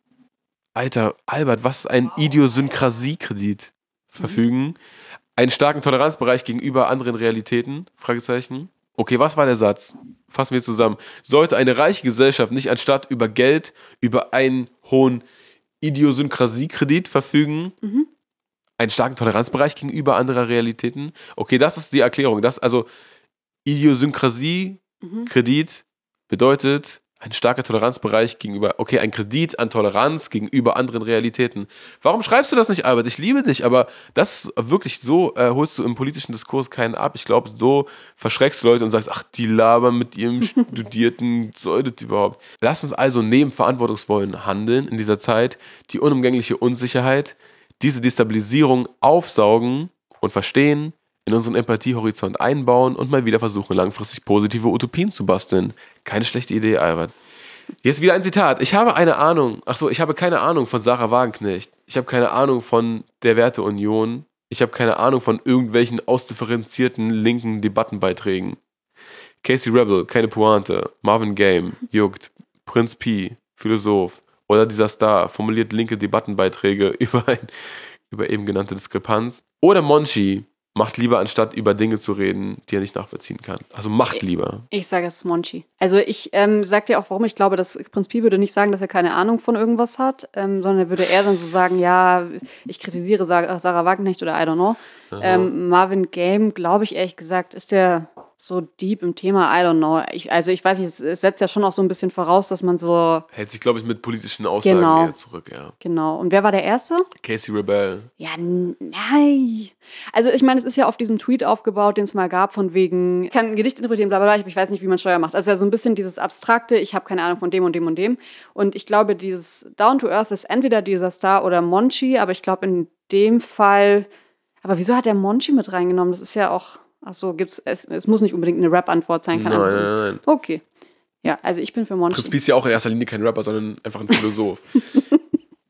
Alter, Albert, was ist ein Idiosynkrasiekredit verfügen? Einen starken Toleranzbereich gegenüber anderen Realitäten? Fragezeichen. Okay, was war der Satz? Fassen wir zusammen. Sollte eine reiche Gesellschaft nicht anstatt über Geld über einen hohen Idiosynkrasiekredit verfügen? Mhm. Einen starken Toleranzbereich gegenüber anderer Realitäten? Okay, das ist die Erklärung. Das, also Idiosynkrasie-Kredit bedeutet ein starker Toleranzbereich gegenüber, okay, ein Kredit an Toleranz gegenüber anderen Realitäten. Warum schreibst du das nicht, Albert? Ich liebe dich, aber das ist wirklich so, äh, holst du im politischen Diskurs keinen ab. Ich glaube, so verschreckst du Leute und sagst, ach, die labern mit ihrem studierten Zeudet überhaupt. Lass uns also neben Verantwortungsvollen handeln in dieser Zeit, die unumgängliche Unsicherheit, diese Destabilisierung aufsaugen und verstehen, in unseren Empathiehorizont einbauen und mal wieder versuchen, langfristig positive Utopien zu basteln. Keine schlechte Idee, Albert. Jetzt wieder ein Zitat. Ich habe eine Ahnung, ach so, ich habe keine Ahnung von Sarah Wagenknecht. Ich habe keine Ahnung von der Werteunion. Ich habe keine Ahnung von irgendwelchen ausdifferenzierten linken Debattenbeiträgen. Casey Rebel, keine Pointe. Marvin Game, juckt. Prinz P, Philosoph. Oder dieser Star formuliert linke Debattenbeiträge über, ein, über eben genannte Diskrepanz. Oder Monchi macht lieber, anstatt über Dinge zu reden, die er nicht nachvollziehen kann. Also macht lieber. Ich sage es ist Monchi. Also ich ähm, sag dir auch, warum ich glaube, dass Prinz Pi würde nicht sagen, dass er keine Ahnung von irgendwas hat, ähm, sondern er würde eher dann so sagen, ja, ich kritisiere Sarah, Sarah Wagenknecht oder I don't know. Ähm, Marvin Game, glaube ich ehrlich gesagt, ist der so deep im Thema, I don't know. Ich, also ich weiß nicht, es, es setzt ja schon auch so ein bisschen voraus, dass man so... Hält sich, glaube ich, mit politischen Aussagen Genau. eher zurück, ja. Genau. Und wer war der Erste? Casey Rebel. Ja, n- nein. Also ich meine, es ist ja auf diesem Tweet aufgebaut, den es mal gab, von wegen, ich kann ein Gedicht interpretieren, bla bla bla, ich weiß nicht, wie man Steuer macht. Also ja so ein bisschen dieses Abstrakte, ich habe keine Ahnung von dem und dem und dem. Und ich glaube, dieses Down to Earth ist entweder dieser Star oder Monchi, aber ich glaube in dem Fall, aber wieso hat der Monchi mit reingenommen? Das ist ja auch, ach so, gibt's, es, es muss nicht unbedingt eine Rap-Antwort sein. Kann Nein, einfach- nein, nein. Okay. Ja, also ich bin für Monchi. Prinz Pi ist ja auch in erster Linie kein Rapper, sondern einfach ein Philosoph.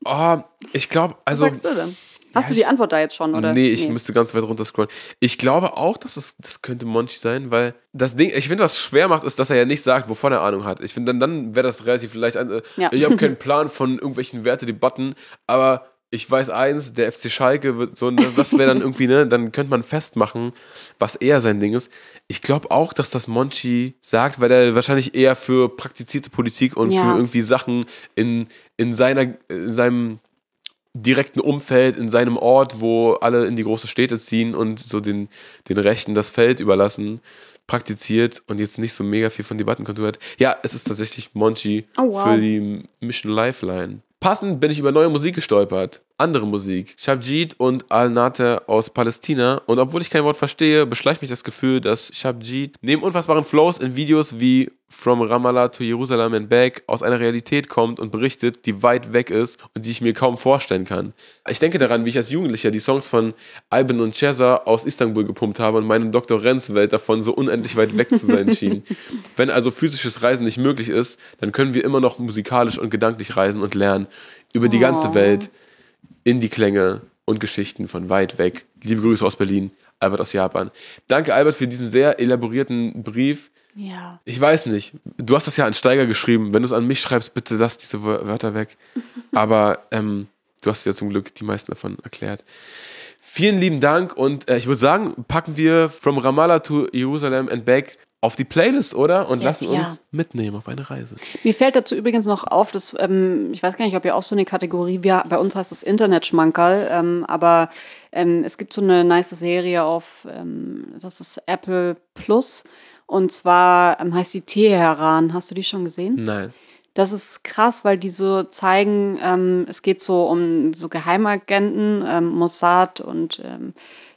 Oh, ich glaube, also... Was sagst du denn? Hast du die Antwort da jetzt schon, oder? Nee, ich nee. müsste ganz weit runter scrollen. Ich glaube auch, dass es, das könnte Monchi sein, weil das Ding, ich finde, was schwer macht, ist, dass er ja nicht sagt, wovon er Ahnung hat. Ich finde, dann, dann wäre das relativ leicht. Äh, ja. Ich habe keinen Plan von irgendwelchen Wertedebatten, aber ich weiß eins, der F C Schalke wird so, das wäre dann irgendwie, ne, dann könnte man festmachen, was eher sein Ding ist. Ich glaube auch, dass das Monchi sagt, weil er wahrscheinlich eher für praktizierte Politik und ja. für irgendwie Sachen in, in, seiner, in seinem direkten Umfeld, in seinem Ort, wo alle in die großen Städte ziehen und so den, den Rechten das Feld überlassen, praktiziert und jetzt nicht so mega viel von Debatten kontrolliert. Ja, es ist tatsächlich Monchi oh, wow. für die Mission Lifeline. Passend bin ich über neue Musik gestolpert. Andere Musik. Shabjid und Al-Nater aus Palästina. Und obwohl ich kein Wort verstehe, beschleicht mich das Gefühl, dass Shabjid neben unfassbaren Flows in Videos wie From Ramallah to Jerusalem and Back aus einer Realität kommt und berichtet, die weit weg ist und die ich mir kaum vorstellen kann. Ich denke daran, wie ich als Jugendlicher die Songs von Alban und Ceza aus Istanbul gepumpt habe und meine Doktor Renz-Welt davon so unendlich weit weg zu sein schien. Wenn also physisches Reisen nicht möglich ist, dann können wir immer noch musikalisch und gedanklich reisen und lernen über die ganze Welt, in die Klänge und Geschichten von weit weg. Liebe Grüße aus Berlin, Albert aus Japan. Danke, Albert, für diesen sehr elaborierten Brief. Ja. Ich weiß nicht, du hast das ja an Steiger geschrieben. Wenn du es an mich schreibst, bitte lass diese Wörter weg. Aber ähm, du hast ja zum Glück die meisten davon erklärt. Vielen lieben Dank und äh, ich würde sagen, packen wir From Ramallah to Jerusalem and Back auf die Playlist, oder? Und yes, lassen uns ja. mitnehmen auf eine Reise. Mir fällt dazu übrigens noch auf, dass, ähm, ich weiß gar nicht, ob ihr auch so eine Kategorie, wir, bei uns heißt es Internet-Schmankerl, ähm, aber ähm, es gibt so eine nice Serie auf, ähm, das ist Apple Plus, und zwar ähm, heißt die Teheran. Hast du die schon gesehen? Nein. Das ist krass, weil die so zeigen, ähm, es geht so um so Geheimagenten, ähm, Mossad und ähm,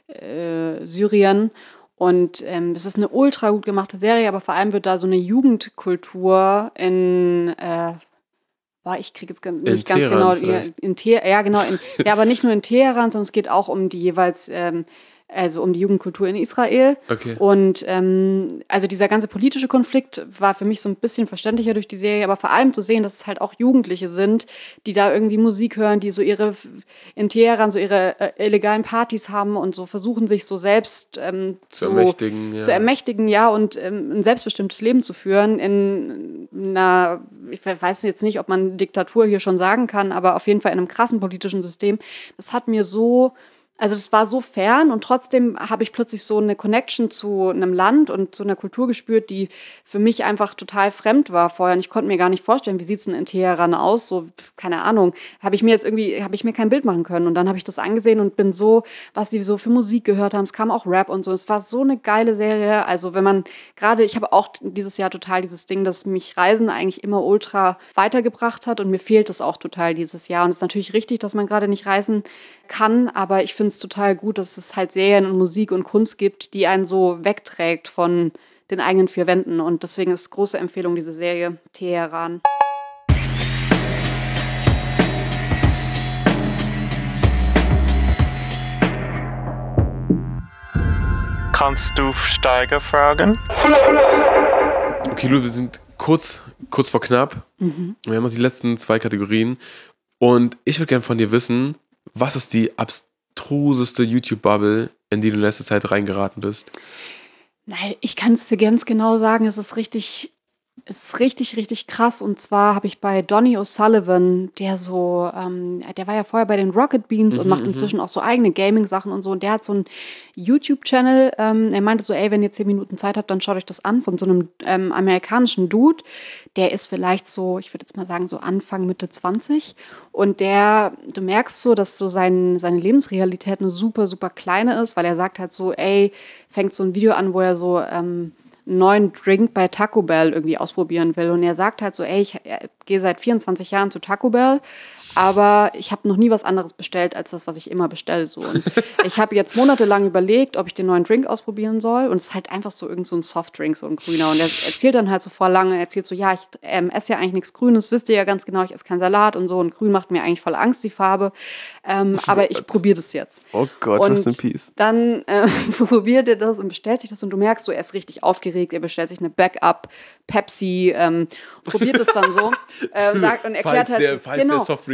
äh, Syrien. Und ähm, es ist eine ultra gut gemachte Serie, aber vor allem wird da so eine Jugendkultur in, äh, boah, ich kriege jetzt nicht in ganz Teheran genau, in Te- ja genau, in, ja, aber nicht nur in Teheran, sondern es geht auch um die jeweils, ähm, also um die Jugendkultur in Israel. Okay. Und ähm, also dieser ganze politische Konflikt war für mich so ein bisschen verständlicher durch die Serie, aber vor allem zu sehen, dass es halt auch Jugendliche sind, die da irgendwie Musik hören, die so ihre, in Teheran so ihre äh, illegalen Partys haben und so versuchen, sich so selbst ähm, zu, zu ermächtigen, ja. zu ermächtigen, ja, und ähm, ein selbstbestimmtes Leben zu führen in einer, ich weiß jetzt nicht, ob man Diktatur hier schon sagen kann, aber auf jeden Fall in einem krassen politischen System. Das hat mir so Also das war so fern und trotzdem habe ich plötzlich so eine Connection zu einem Land und zu einer Kultur gespürt, die für mich einfach total fremd war vorher. Und ich konnte mir gar nicht vorstellen, wie sieht es denn in Teheran aus? So, keine Ahnung, habe ich mir jetzt irgendwie, habe ich mir kein Bild machen können. Und dann habe ich das angesehen und bin so, was die so für Musik gehört haben. Es kam auch Rap und so. Es war so eine geile Serie. Also wenn man gerade, ich habe auch dieses Jahr total dieses Ding, dass mich Reisen eigentlich immer ultra weitergebracht hat. Und mir fehlt es auch total dieses Jahr. Und es ist natürlich richtig, dass man gerade nicht reisen kann, aber ich finde es total gut, dass es halt Serien und Musik und Kunst gibt, die einen so wegträgt von den eigenen vier Wänden. Und deswegen ist große Empfehlung diese Serie Teheran. Kannst du Steiger fragen? Okay, Lu, wir sind kurz, kurz vor knapp. Mhm. Wir haben noch die letzten zwei Kategorien. Und ich würde gerne von dir wissen, was ist die abstruseste YouTube-Bubble, in die du in letzter Zeit reingeraten bist? Nein, ich kann es dir ganz genau sagen, es ist richtig, es ist richtig, richtig krass. Und zwar habe ich bei Donny O'Sullivan, der so, ähm, der war ja vorher bei den Rocket Beans mhm, und macht inzwischen m- auch so eigene Gaming-Sachen und so. Und der hat so einen YouTube-Channel. Ähm, er meinte so, ey, wenn ihr zehn Minuten Zeit habt, dann schaut euch das an von so einem ähm, amerikanischen Dude. Der ist vielleicht so, ich würde jetzt mal sagen, so Anfang, Mitte zwanzig. Und der, du merkst so, dass so sein, seine Lebensrealität eine super, super kleine ist, weil er sagt halt so, ey, fängt so ein Video an, wo er so ähm, einen neuen Drink bei Taco Bell irgendwie ausprobieren will. Und er sagt halt so, ey, ich gehe seit vierundzwanzig Jahren zu Taco Bell, aber ich habe noch nie was anderes bestellt, als das, was ich immer bestelle. So. Und ich habe jetzt monatelang überlegt, ob ich den neuen Drink ausprobieren soll. Und es ist halt einfach so irgend so ein Softdrink, so ein grüner. Und er erzählt dann halt so voll lange, er erzählt so, ja, ich ähm, esse ja eigentlich nichts Grünes, wisst ihr ja ganz genau, ich esse keinen Salat und so. Und grün macht mir eigentlich voll Angst, die Farbe. Ähm, oh aber ich probiere das jetzt. Oh Gott, und rest in peace. Dann äh, probiert er das und bestellt sich das. Und du merkst so, er ist richtig aufgeregt. Er bestellt sich eine Backup Pepsi, ähm, probiert es dann so. Äh, sagt, und erklärt falls halt der, so, falls genau. der Softdrink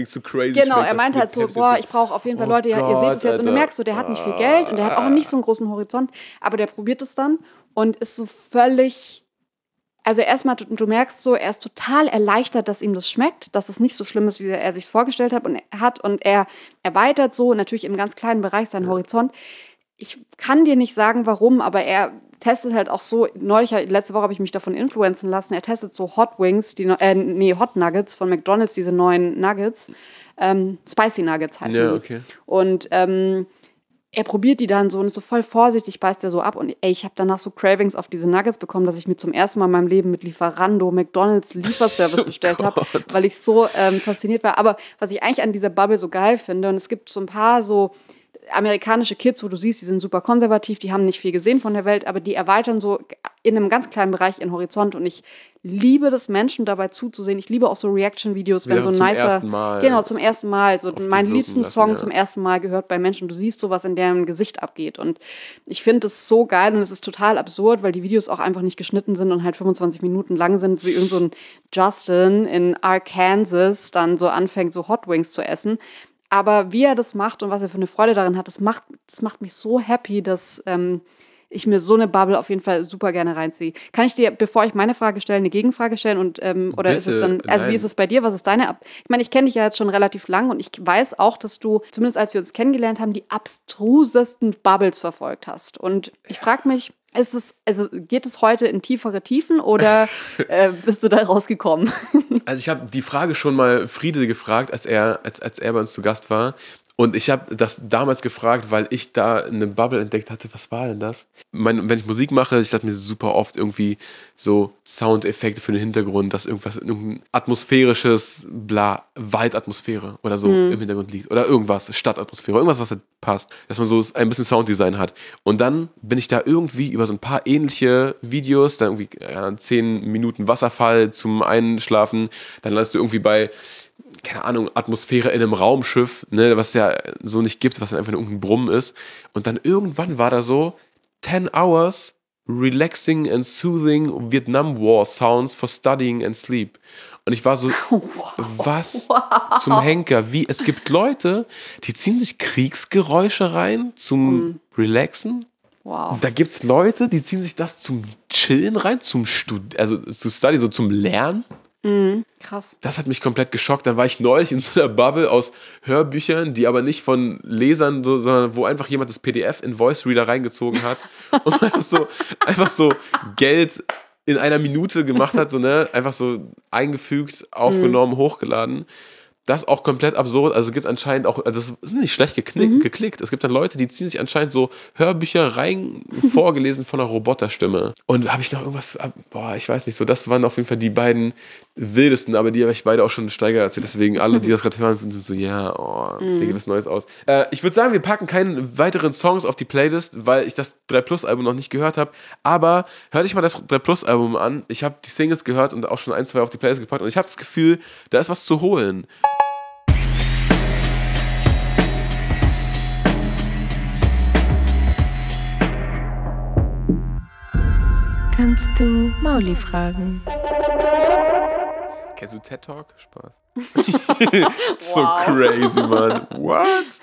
klingt so crazy. Genau, ich er meint halt so, boah, ich brauche auf jeden Fall Leute, ja, ihr seht es jetzt. Und du merkst so, der hat nicht viel Geld und der hat auch nicht so einen großen Horizont, aber der probiert es dann und ist so völlig, also erstmal, du, du merkst so, er ist total erleichtert, dass ihm das schmeckt, dass es nicht so schlimm ist, wie er sich vorgestellt hat und er hat und er erweitert so natürlich im ganz kleinen Bereich seinen ja. Horizont. Ich kann dir nicht sagen, warum, aber er testet halt auch so, neulich, letzte Woche habe ich mich davon influenzen lassen, er testet so Hot Wings, die, äh, nee, Hot Nuggets von McDonald's, diese neuen Nuggets, ähm, Spicy Nuggets heißen ja, die. Okay. Und ähm, er probiert die dann so und ist so voll vorsichtig, beißt er so ab und ey, ich habe danach so Cravings auf diese Nuggets bekommen, dass ich mir zum ersten Mal in meinem Leben mit Lieferando McDonald's Lieferservice bestellt habe, weil ich so ähm, fasziniert war. Aber was ich eigentlich an dieser Bubble so geil finde, und es gibt so ein paar so amerikanische Kids, wo du siehst, die sind super konservativ, die haben nicht viel gesehen von der Welt, aber die erweitern so in einem ganz kleinen Bereich ihren Horizont und ich liebe das, Menschen dabei zuzusehen. Ich liebe auch so Reaction-Videos, wenn ja, so ein zum nicer... Ersten Mal Genau, zum ersten Mal. So mein liebsten lassen, Song ja. zum ersten Mal gehört bei Menschen. Du siehst so, was in deren Gesicht abgeht und ich finde das so geil und es ist total absurd, weil die Videos auch einfach nicht geschnitten sind und halt fünfundzwanzig Minuten lang sind, wie irgend so ein Justin in Arkansas dann so anfängt, so Hot Wings zu essen. Aber wie er das macht und was er für eine Freude darin hat, das macht, das macht mich so happy, dass ähm, ich mir so eine Bubble auf jeden Fall super gerne reinziehe. Kann ich dir, bevor ich meine Frage stelle, eine Gegenfrage stellen? Und, ähm, oder Bitte, ist es dann, also nein. wie ist es bei dir? Was ist deine Ab- Ich meine, ich kenne dich ja jetzt schon relativ lang und ich weiß auch, dass du, zumindest als wir uns kennengelernt haben, die abstrusesten Bubbles verfolgt hast. Und ich frage mich, ist es, also geht es heute in tiefere Tiefen oder äh, bist du da rausgekommen? Also ich habe die Frage schon mal Friede gefragt, als er, als, als er bei uns zu Gast war. Und ich habe das damals gefragt, weil ich da eine Bubble entdeckt hatte. Was war denn das? Mein, wenn ich Musik mache, ich lasse mir super oft irgendwie so Soundeffekte für den Hintergrund, dass irgendwas, irgendein atmosphärisches, bla, Waldatmosphäre oder so mhm. im Hintergrund liegt. Oder irgendwas, Stadtatmosphäre, irgendwas, was halt passt. Dass man so ein bisschen Sounddesign hat. Und dann bin ich da irgendwie über so ein paar ähnliche Videos, dann irgendwie ja, zehn Minuten Wasserfall zum Einschlafen, dann landest du irgendwie bei keine Ahnung, Atmosphäre in einem Raumschiff, ne, was ja so nicht gibt, was dann einfach nur irgendein Brummen ist. Und dann irgendwann war da so ten hours relaxing and soothing Vietnam War sounds for studying and sleep. Und ich war so, wow. was wow. zum Henker? Wie, es gibt Leute, die ziehen sich Kriegsgeräusche rein zum mm. Relaxen. Wow. Da gibt es Leute, die ziehen sich das zum Chillen rein, zum Stud- also zu Study, so zum Lernen. Mhm, krass. Das hat mich komplett geschockt. Dann war ich neulich in so einer Bubble aus Hörbüchern, die aber nicht von Lesern, so, sondern wo einfach jemand das P D F in Voice Reader reingezogen hat und einfach so, einfach so Geld in einer Minute gemacht hat, so, ne? Einfach so eingefügt, aufgenommen, mhm. hochgeladen. Das ist auch komplett absurd. Also es gibt anscheinend auch, also das ist nicht schlecht geknickt, mhm. geklickt. Es gibt dann Leute, die ziehen sich anscheinend so Hörbücher rein, vorgelesen von einer Roboterstimme. Und habe ich noch irgendwas, boah, ich weiß nicht so, das waren auf jeden Fall die beiden wildesten, aber die habe ich beide auch schon Steiger erzählt. Deswegen alle, die das gerade hören, sind so, ja, oh, mhm. da gibt es Neues aus. Äh, ich würde sagen, wir packen keine weiteren Songs auf die Playlist, weil ich das drei Plus Album noch nicht gehört habe. Aber hör dich mal das drei Plus Album an. Ich habe die Singles gehört und auch schon ein, zwei auf die Playlist gepackt. Und ich habe das Gefühl, da ist was zu holen. Kannst du Mauli fragen? Kennst du TED Talk? Spaß. So crazy, Mann. What?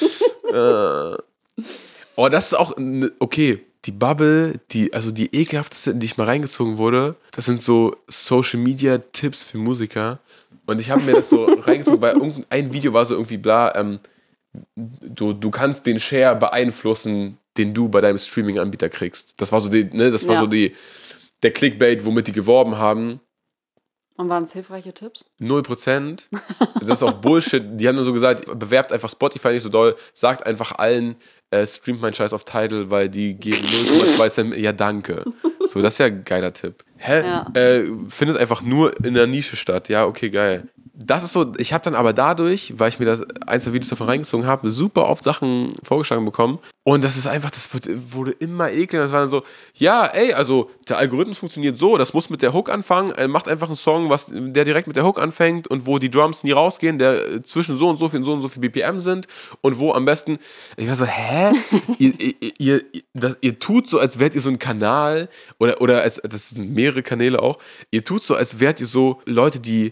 uh. Oh, das ist auch, okay, die Bubble, die, also die ekelhafteste, in die ich mal reingezogen wurde, das sind so Social Media Tipps für Musiker. Und ich habe mir das so reingezogen, weil irgendein Video war so irgendwie bla, ähm, du, du kannst den Share beeinflussen, den du bei deinem Streaming-Anbieter kriegst. Das war so die, ne, das war ja. so die, der Clickbait, womit die geworben haben. Und waren es hilfreiche Tipps? Null Prozent. Das ist auch Bullshit. Die haben nur so gesagt, bewerbt einfach Spotify nicht so doll, sagt einfach allen, äh, streamt meinen Scheiß auf Tidal, weil die geben null Komma zwei Cent. Ja, danke. So, das ist ja ein geiler Tipp. Hä? Ja. Äh, findet einfach nur in der Nische statt. Ja, okay, geil. Das ist so, ich habe dann aber dadurch, weil ich mir das ein, zwei Videos davon reingezogen habe, super oft Sachen vorgeschlagen bekommen. Und das ist einfach, das wird, wurde immer ekliger. Das war dann so, ja, ey, also der Algorithmus funktioniert so, das muss mit der Hook anfangen. Er macht einfach einen Song, was, der direkt mit der Hook anfängt und wo die Drums nie rausgehen, der zwischen so und so viel und so und so viel B P M sind und wo am besten, ich war so, hä? ihr, ihr, ihr, das, ihr tut so, als wärt ihr so ein Kanal oder, oder als, das sind mehrere Kanäle auch, ihr tut so, als wärt ihr so Leute, die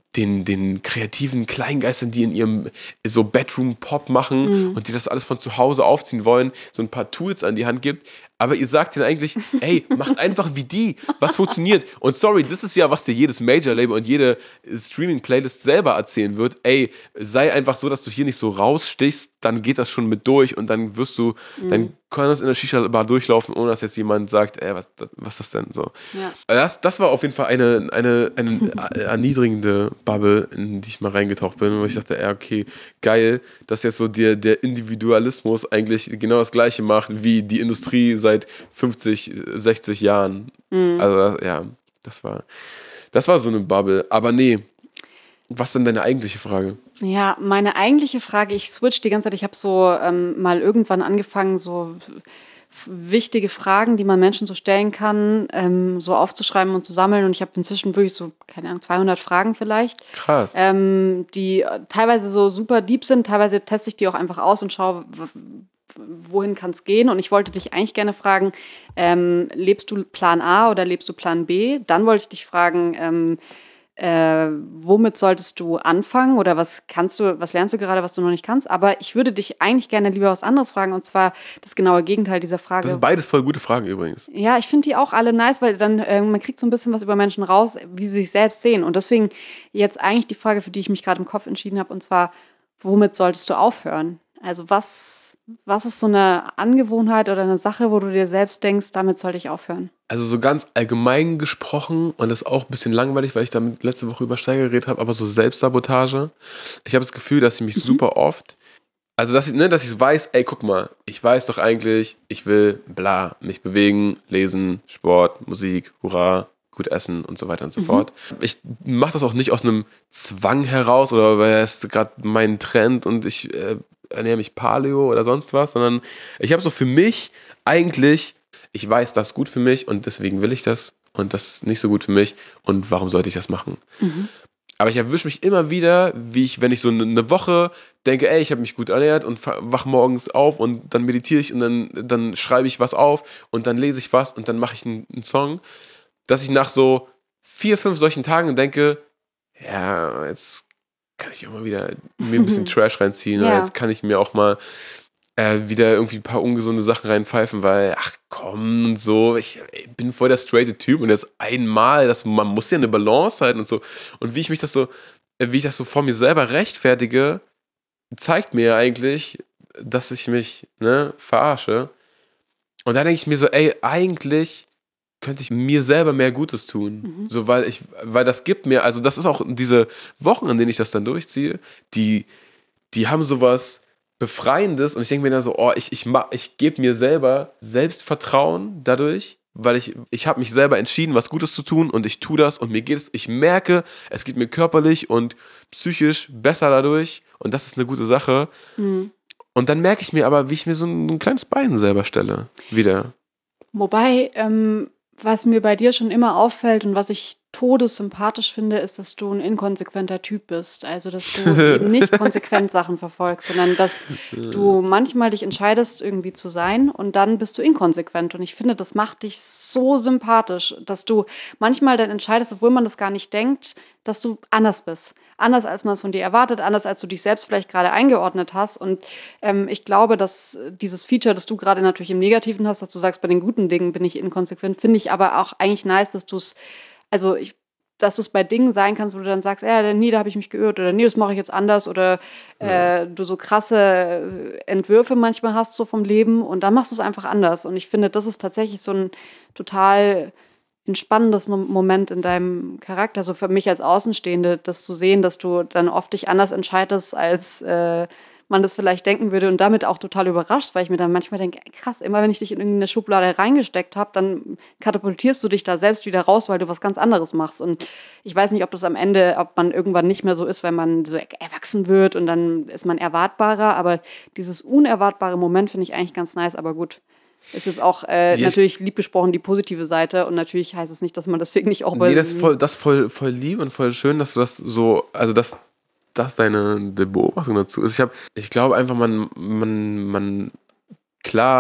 den, den kreativen Kleingeistern, die in ihrem so Bedroom-Pop machen Mhm. und die das alles von zu Hause aufziehen wollen, so ein paar Tools an die Hand gibt. Aber ihr sagt denen eigentlich, ey, macht einfach wie die, was funktioniert. Und sorry, das ist ja, was dir jedes Major-Label und jede Streaming-Playlist selber erzählen wird. Ey, sei einfach so, dass du hier nicht so rausstichst, dann geht das schon mit durch und dann wirst du, Mhm. dann kann das in der Shisha-Bar durchlaufen, ohne dass jetzt jemand sagt, ey, was, was ist das denn so. Ja. Das, das war auf jeden Fall eine, eine, eine erniedrigende Bubble, in die ich mal reingetaucht bin, wo ich dachte, ja, okay, geil, dass jetzt so der, der Individualismus eigentlich genau das Gleiche macht, wie die Industrie seit fünfzig, sechzig Jahren. Mhm. Also, ja, das war, das war so eine Bubble. Aber nee, was ist denn deine eigentliche Frage? Ja, meine eigentliche Frage, ich switch die ganze Zeit, ich habe so ähm, mal irgendwann angefangen, so f- wichtige Fragen, die man Menschen so stellen kann, ähm, so aufzuschreiben und zu sammeln. Und ich habe inzwischen wirklich so, keine Ahnung, zweihundert Fragen vielleicht, Krass. ähm, die äh, teilweise so super deep sind, teilweise teste ich die auch einfach aus und schaue, w- wohin kann es gehen. Und ich wollte dich eigentlich gerne fragen, ähm, lebst du Plan A oder lebst du Plan B? Dann wollte ich dich fragen, ähm, äh, womit solltest du anfangen oder was kannst du, was lernst du gerade, was du noch nicht kannst? Aber ich würde dich eigentlich gerne lieber was anderes fragen, und zwar das genaue Gegenteil dieser Frage. Das sind beides voll gute Fragen übrigens. Ja, ich finde die auch alle nice, weil dann äh, man kriegt so ein bisschen was über Menschen raus, wie sie sich selbst sehen. Und deswegen jetzt eigentlich die Frage, für die ich mich gerade im Kopf entschieden habe, und zwar, womit solltest du aufhören? Also was, was ist so eine Angewohnheit oder eine Sache, wo du dir selbst denkst, damit sollte ich aufhören? Also so ganz allgemein gesprochen, und das ist auch ein bisschen langweilig, weil ich damit letzte Woche über Steiger geredet habe, aber so Selbstsabotage. Ich habe das Gefühl, dass ich mich super oft, also dass ich, ne, dass ich weiß, ey, guck mal, ich weiß doch eigentlich, ich will bla, mich bewegen, lesen, Sport, Musik, hurra, gut essen und so weiter und so fort. Ich mache das auch nicht aus einem Zwang heraus oder weil es gerade mein Trend und ich äh, ernähre mich Paleo oder sonst was, sondern ich habe so für mich eigentlich, ich weiß, das ist gut für mich und deswegen will ich das und das ist nicht so gut für mich und warum sollte ich das machen? Aber ich erwische mich immer wieder, wie ich, wenn ich so eine Woche denke, ey, ich habe mich gut ernährt und wach morgens auf und dann meditiere ich und dann, dann schreibe ich was auf und dann lese ich was und dann mache ich einen, einen Song, dass ich nach so vier, fünf solchen Tagen denke, ja, jetzt kann ich auch mal wieder mir ein bisschen Trash reinziehen. Ja. Oder jetzt kann ich mir auch mal äh, wieder irgendwie ein paar ungesunde Sachen reinpfeifen, weil, ach komm und so, ich, ich bin voll der straighte Typ und jetzt einmal, das, man muss ja eine Balance halten und so. Und wie ich mich das so, äh, wie ich das so vor mir selber rechtfertige, zeigt mir ja eigentlich, dass ich mich, ne, verarsche. Und da denke ich mir so, ey, eigentlich könnte ich mir selber mehr Gutes tun. So, weil ich, weil das gibt mir, also das ist auch diese Wochen, in denen ich das dann durchziehe, die, die haben sowas Befreiendes und ich denke mir dann so, oh, ich, ich, mach- ich gebe mir selber Selbstvertrauen dadurch, weil ich, ich habe mich selber entschieden, was Gutes zu tun und ich tue das und mir geht es, ich merke, es geht mir körperlich und psychisch besser dadurch und das ist eine gute Sache. Und dann merke ich mir aber, wie ich mir so ein, ein kleines Bein selber stelle, wieder. Wobei, ähm, was mir bei dir schon immer auffällt und was ich todessympathisch finde, ist, dass du ein inkonsequenter Typ bist. Also, dass du eben nicht konsequent Sachen verfolgst, sondern dass du manchmal dich entscheidest, irgendwie zu sein und dann bist du inkonsequent. Und ich finde, das macht dich so sympathisch, dass du manchmal dann entscheidest, obwohl man das gar nicht denkt, dass du anders bist. Anders, als man es von dir erwartet, anders, als du dich selbst vielleicht gerade eingeordnet hast. Und ähm, ich glaube, dass dieses Feature, das du gerade natürlich im Negativen hast, dass du sagst, bei den guten Dingen bin ich inkonsequent, finde ich aber auch eigentlich nice, dass du es, also ich, dass du es bei Dingen sein kannst, wo du dann sagst, ja, nee, da habe ich mich geirrt oder nee, das mache ich jetzt anders oder äh, du so krasse Entwürfe manchmal hast so vom Leben und dann machst du es einfach anders. Und ich finde, das ist tatsächlich so ein total entspannendes Moment in deinem Charakter, so für mich als Außenstehende, das zu sehen, dass du dann oft dich anders entscheidest, als äh, man das vielleicht denken würde und damit auch total überrascht, weil ich mir dann manchmal denke, ey, krass, immer wenn ich dich in irgendeine Schublade reingesteckt habe, dann katapultierst du dich da selbst wieder raus, weil du was ganz anderes machst. Und ich weiß nicht, ob das am Ende, ob man irgendwann nicht mehr so ist, wenn man so erwachsen wird und dann ist man erwartbarer, aber dieses unerwartbare Moment finde ich eigentlich ganz nice, aber gut. Es ist auch äh, Ja, natürlich lieb gesprochen die positive Seite und natürlich heißt es nicht, dass man deswegen nicht auch bei Nee, das ist voll, das ist voll, voll lieb und voll schön, dass du das so, also dass das deine Beobachtung dazu ist. Ich habe, ich glaube einfach, man, man, man, klar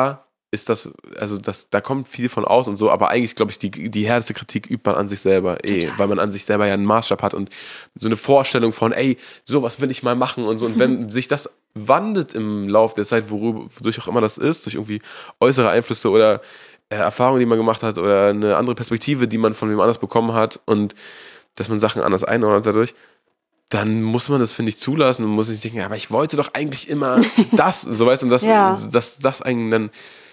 ist das, also das, da kommt viel von aus und so, aber eigentlich, glaube ich, die, die härteste Kritik übt man an sich selber, eh, Total. Weil man an sich selber ja einen Maßstab hat und so eine Vorstellung von, ey, sowas will ich mal machen und so. Und wenn sich das wandelt im Laufe der Zeit, worüber, wodurch auch immer das ist, durch irgendwie äußere Einflüsse oder äh, Erfahrungen, die man gemacht hat oder eine andere Perspektive, die man von wem anders bekommen hat und dass man Sachen anders einordnet dadurch, dann muss man das, finde ich, zulassen und muss sich denken, aber ich wollte doch eigentlich immer das, so weißt du, und das, ja. dass das einen dann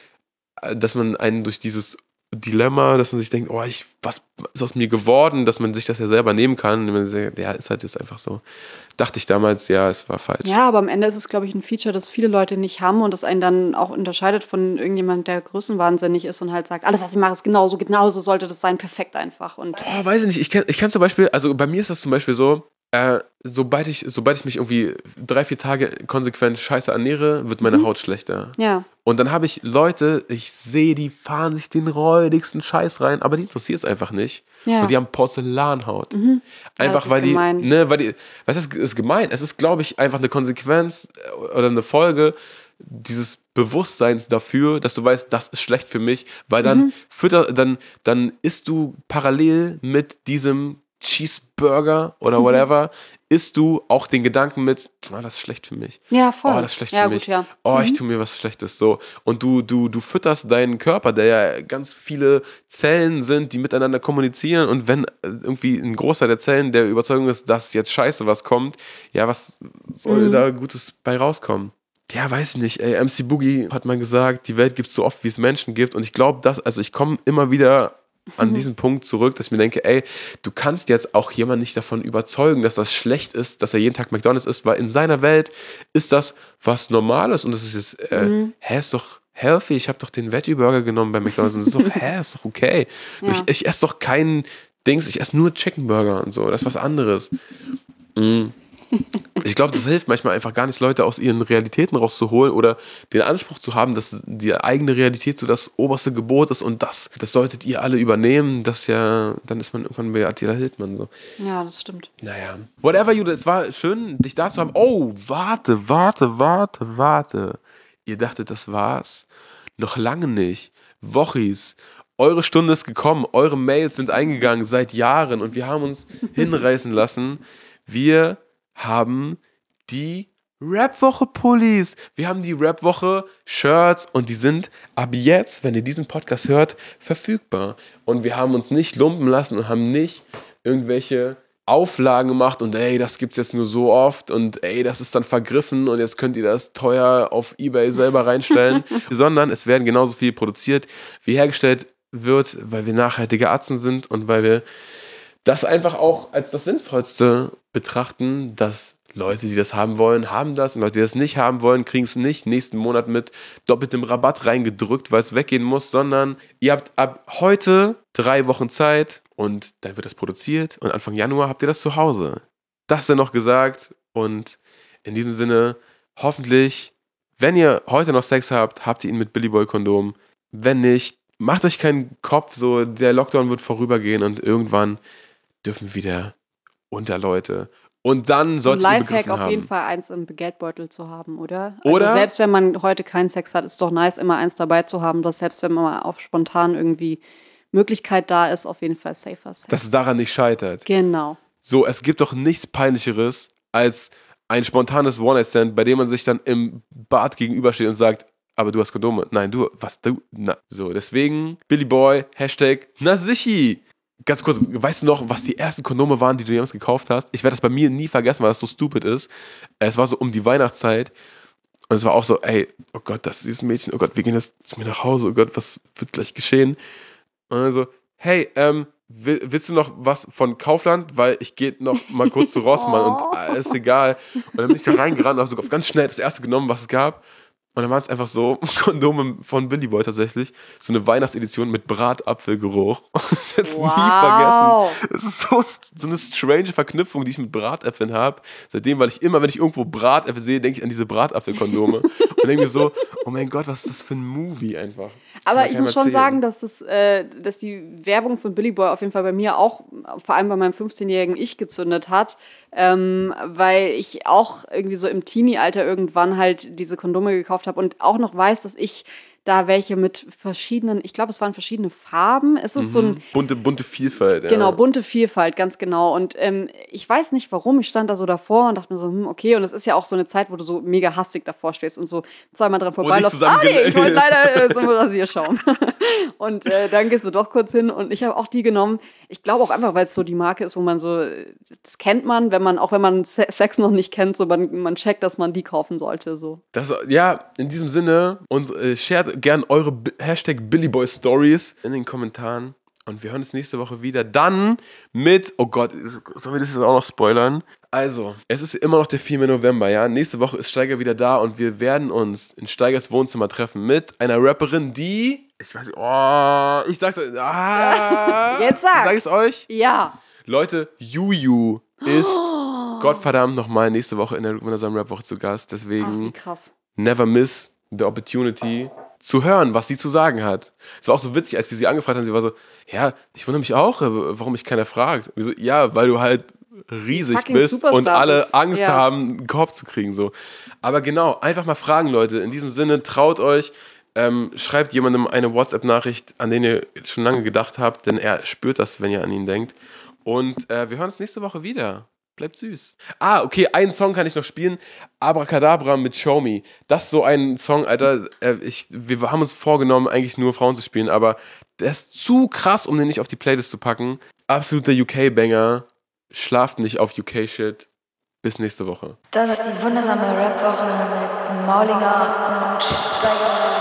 dass man einen durch dieses Dilemma, dass man sich denkt, oh, ich, was ist aus mir geworden, dass man sich das ja selber nehmen kann. Und man sagt, ja, ist halt jetzt einfach so. Dachte ich damals, ja, es war falsch. Ja, aber am Ende ist es, glaube ich, ein Feature, das viele Leute nicht haben und das einen dann auch unterscheidet von irgendjemand, der größenwahnsinnig ist und halt sagt, alles, was ich mache, ist genauso, genauso sollte das sein, perfekt einfach. Und oh, weiß ich nicht, ich kann, ich kann zum Beispiel, also bei mir ist das zum Beispiel so, Äh, sobald ich, sobald ich mich irgendwie drei, vier Tage konsequent scheiße ernähre, wird meine mhm. Haut schlechter. Ja. Und dann habe ich Leute, ich sehe, die fahren sich den räudigsten Scheiß rein, aber die interessiert es einfach nicht. Ja. Und die haben Porzellanhaut. Mhm. Einfach, ja, weil die, gemein. ne, weil die, was ist, ist gemein? Es ist, glaube ich, einfach eine Konsequenz oder eine Folge dieses Bewusstseins dafür, dass du weißt, das ist schlecht für mich, weil dann mhm. fütter, dann, dann isst du parallel mit diesem Cheeseburger oder whatever, isst du auch den Gedanken mit, oh, das ist schlecht für mich. Ja, voll. Oh, das ist schlecht ja, für gut, mich. Ja. Oh, mhm. ich tue mir was Schlechtes. So. Und du, du, du fütterst deinen Körper, der ja ganz viele Zellen sind, die miteinander kommunizieren. Und wenn irgendwie ein Großteil der Zellen der Überzeugung ist, dass jetzt scheiße was kommt, ja, was soll mhm. da Gutes bei rauskommen? Ja, weiß ich nicht. Ey, M C Boogie hat mal gesagt, die Welt gibt so oft, wie es Menschen gibt. Und ich glaube, dass, also ich komme immer wieder an diesen Punkt zurück, dass ich mir denke, ey, du kannst jetzt auch jemanden nicht davon überzeugen, dass das schlecht ist, dass er jeden Tag McDonald's isst, weil in seiner Welt ist das was Normales und das ist jetzt, äh, mhm. hä, ist doch healthy, ich habe doch den Veggie-Burger genommen bei McDonald's und das ist doch, hä, ist doch okay. Ja. Ich, ich esse doch keinen Dings, ich esse nur Chicken Burger und so, das ist was anderes. Mhm. Ich glaube, das hilft manchmal einfach gar nicht, Leute aus ihren Realitäten rauszuholen oder den Anspruch zu haben, dass die eigene Realität so das oberste Gebot ist und das, das solltet ihr alle übernehmen. Das ja, dann ist man irgendwann bei Attila Hildmann so. Ja, das stimmt. Naja. Whatever, Jude, es war schön, dich da zu haben. Oh, warte, warte, warte, warte. Ihr dachtet, das war's? Noch lange nicht. Wochis. Eure Stunde ist gekommen. Eure Mails sind eingegangen seit Jahren und wir haben uns hinreißen lassen. Wir haben die Rap-Woche-Pullis. Wir haben die Rap-Woche-Shirts und die sind ab jetzt, wenn ihr diesen Podcast hört, verfügbar. Und wir haben uns nicht lumpen lassen und haben nicht irgendwelche Auflagen gemacht und ey, das gibt's jetzt nur so oft und ey, das ist dann vergriffen und jetzt könnt ihr das teuer auf eBay selber reinstellen, sondern es werden genauso viel produziert, wie hergestellt wird, weil wir nachhaltige Atzen sind und weil wir das einfach auch als das Sinnvollste betrachten, dass Leute, die das haben wollen, haben das und Leute, die das nicht haben wollen, kriegen es nicht nächsten Monat mit doppeltem Rabatt reingedrückt, weil es weggehen muss, sondern ihr habt ab heute drei Wochen Zeit und dann wird das produziert und Anfang Januar habt ihr das zu Hause. Das dann noch gesagt und in diesem Sinne hoffentlich, wenn ihr heute noch Sex habt, habt ihr ihn mit Billy Boy Kondom. Wenn nicht, macht euch keinen Kopf, so der Lockdown wird vorübergehen und irgendwann dürfen wieder unter Leute. Und dann sollte ihr begriffen auf haben. jeden Fall eins im Geldbeutel zu haben, oder? Oder? Also selbst wenn man heute keinen Sex hat, ist es doch nice, immer eins dabei zu haben, dass selbst wenn man mal auf spontan irgendwie Möglichkeit da ist, auf jeden Fall safer Sex. Dass es daran nicht scheitert. Genau. So, es gibt doch nichts Peinlicheres als ein spontanes One-Night-Stand, bei dem man sich dann im Bad gegenübersteht und sagt, aber du hast Kondome. Nein, du, was, du, na. So, deswegen, Billy Boy, Hashtag, na sichi. Ganz kurz, weißt du noch, was die ersten Kondome waren, die du jemals gekauft hast? Ich werde das bei mir nie vergessen, weil das so stupid ist. Es war so um die Weihnachtszeit und es war auch so, ey, oh Gott, das ist dieses Mädchen, oh Gott, wir gehen jetzt zu mir nach Hause, oh Gott, was wird gleich geschehen? Und dann so, hey, ähm, will, willst du noch was von Kaufland? Weil ich gehe noch mal kurz zu Rossmann und äh, ist egal. Und dann bin ich da reingerannt und habe sogar ganz schnell das erste genommen, was es gab. Und dann waren es einfach so Kondome von Billy Boy tatsächlich. So eine Weihnachtsedition mit Bratapfelgeruch. Das werde ich wow. nie vergessen. Das ist so, so eine strange Verknüpfung, die ich mit Bratäpfeln habe. Seitdem, weil ich immer, wenn ich irgendwo Bratäpfel sehe, denke ich an diese Bratapfelkondome. Und denke mir so, oh mein Gott, was ist das für ein Movie einfach. Aber ich muss schon sagen, dass, das, äh, dass die Werbung von Billy Boy auf jeden Fall bei mir auch, vor allem bei meinem fünfzehnjährigen Ich, gezündet hat. Ähm, weil ich auch irgendwie so im Teenie-Alter irgendwann halt diese Kondome gekauft habe und auch noch weiß, dass ich da welche mit verschiedenen, ich glaube, es waren verschiedene Farben. Es ist mhm. so ein... Bunte, bunte Vielfalt. Ja. Genau, bunte Vielfalt, ganz genau. Und ähm, ich weiß nicht, warum. Ich stand da so davor und dachte mir so, hm, okay. Und es ist ja auch so eine Zeit, wo du so mega hastig davor stehst und so zweimal dran vorbeiläufst. Ah, nee, ich wollte leider äh, zum Rasierschaum. Und äh, dann gehst du doch kurz hin und ich habe auch die genommen. Ich glaube auch einfach, weil es so die Marke ist, wo man so, das kennt man, wenn man, auch wenn man Sex noch nicht kennt, so man, man checkt, dass man die kaufen sollte. So. Das, ja, in diesem Sinne, und äh, shared gern eure B- Hashtag Billyboy Stories in den Kommentaren. Und wir hören uns nächste Woche wieder. Dann mit, oh Gott, sollen wir das jetzt auch noch spoilern? Also, es ist immer noch der vierten November, ja. Nächste Woche ist Steiger wieder da und wir werden uns in Steigers Wohnzimmer treffen mit einer Rapperin, die, ich weiß nicht, oh, ich sag's euch, ah, jetzt sag. Sag ich's euch? Ja. Leute, Juju ist oh. Gottverdammt nochmal nächste Woche in der wundersamen Rap-Woche zu Gast. Deswegen, ach, krass. Never miss the opportunity zu hören, was sie zu sagen hat. Es war auch so witzig, als wir sie angefragt haben, sie war so, ja, ich wundere mich auch, warum mich keiner fragt. So, ja, weil du halt riesig bist Superstar und alle bist. Angst ja. haben, einen Korb zu kriegen. So. Aber genau, einfach mal fragen, Leute. In diesem Sinne, traut euch, ähm, schreibt jemandem eine WhatsApp-Nachricht, an den ihr schon lange gedacht habt, denn er spürt das, wenn ihr an ihn denkt. Und äh, wir hören uns nächste Woche wieder. Bleibt süß. Ah, okay, einen Song kann ich noch spielen. Abracadabra mit Show Me. Das ist so ein Song, Alter. Äh, ich, wir haben uns vorgenommen, eigentlich nur Frauen zu spielen, aber der ist zu krass, um den nicht auf die Playlist zu packen. Absoluter U K-Banger. Schlaft nicht auf U K-Shit. Bis nächste Woche. Das ist die wundersame Rap-Woche mit Maulinger und Steiger.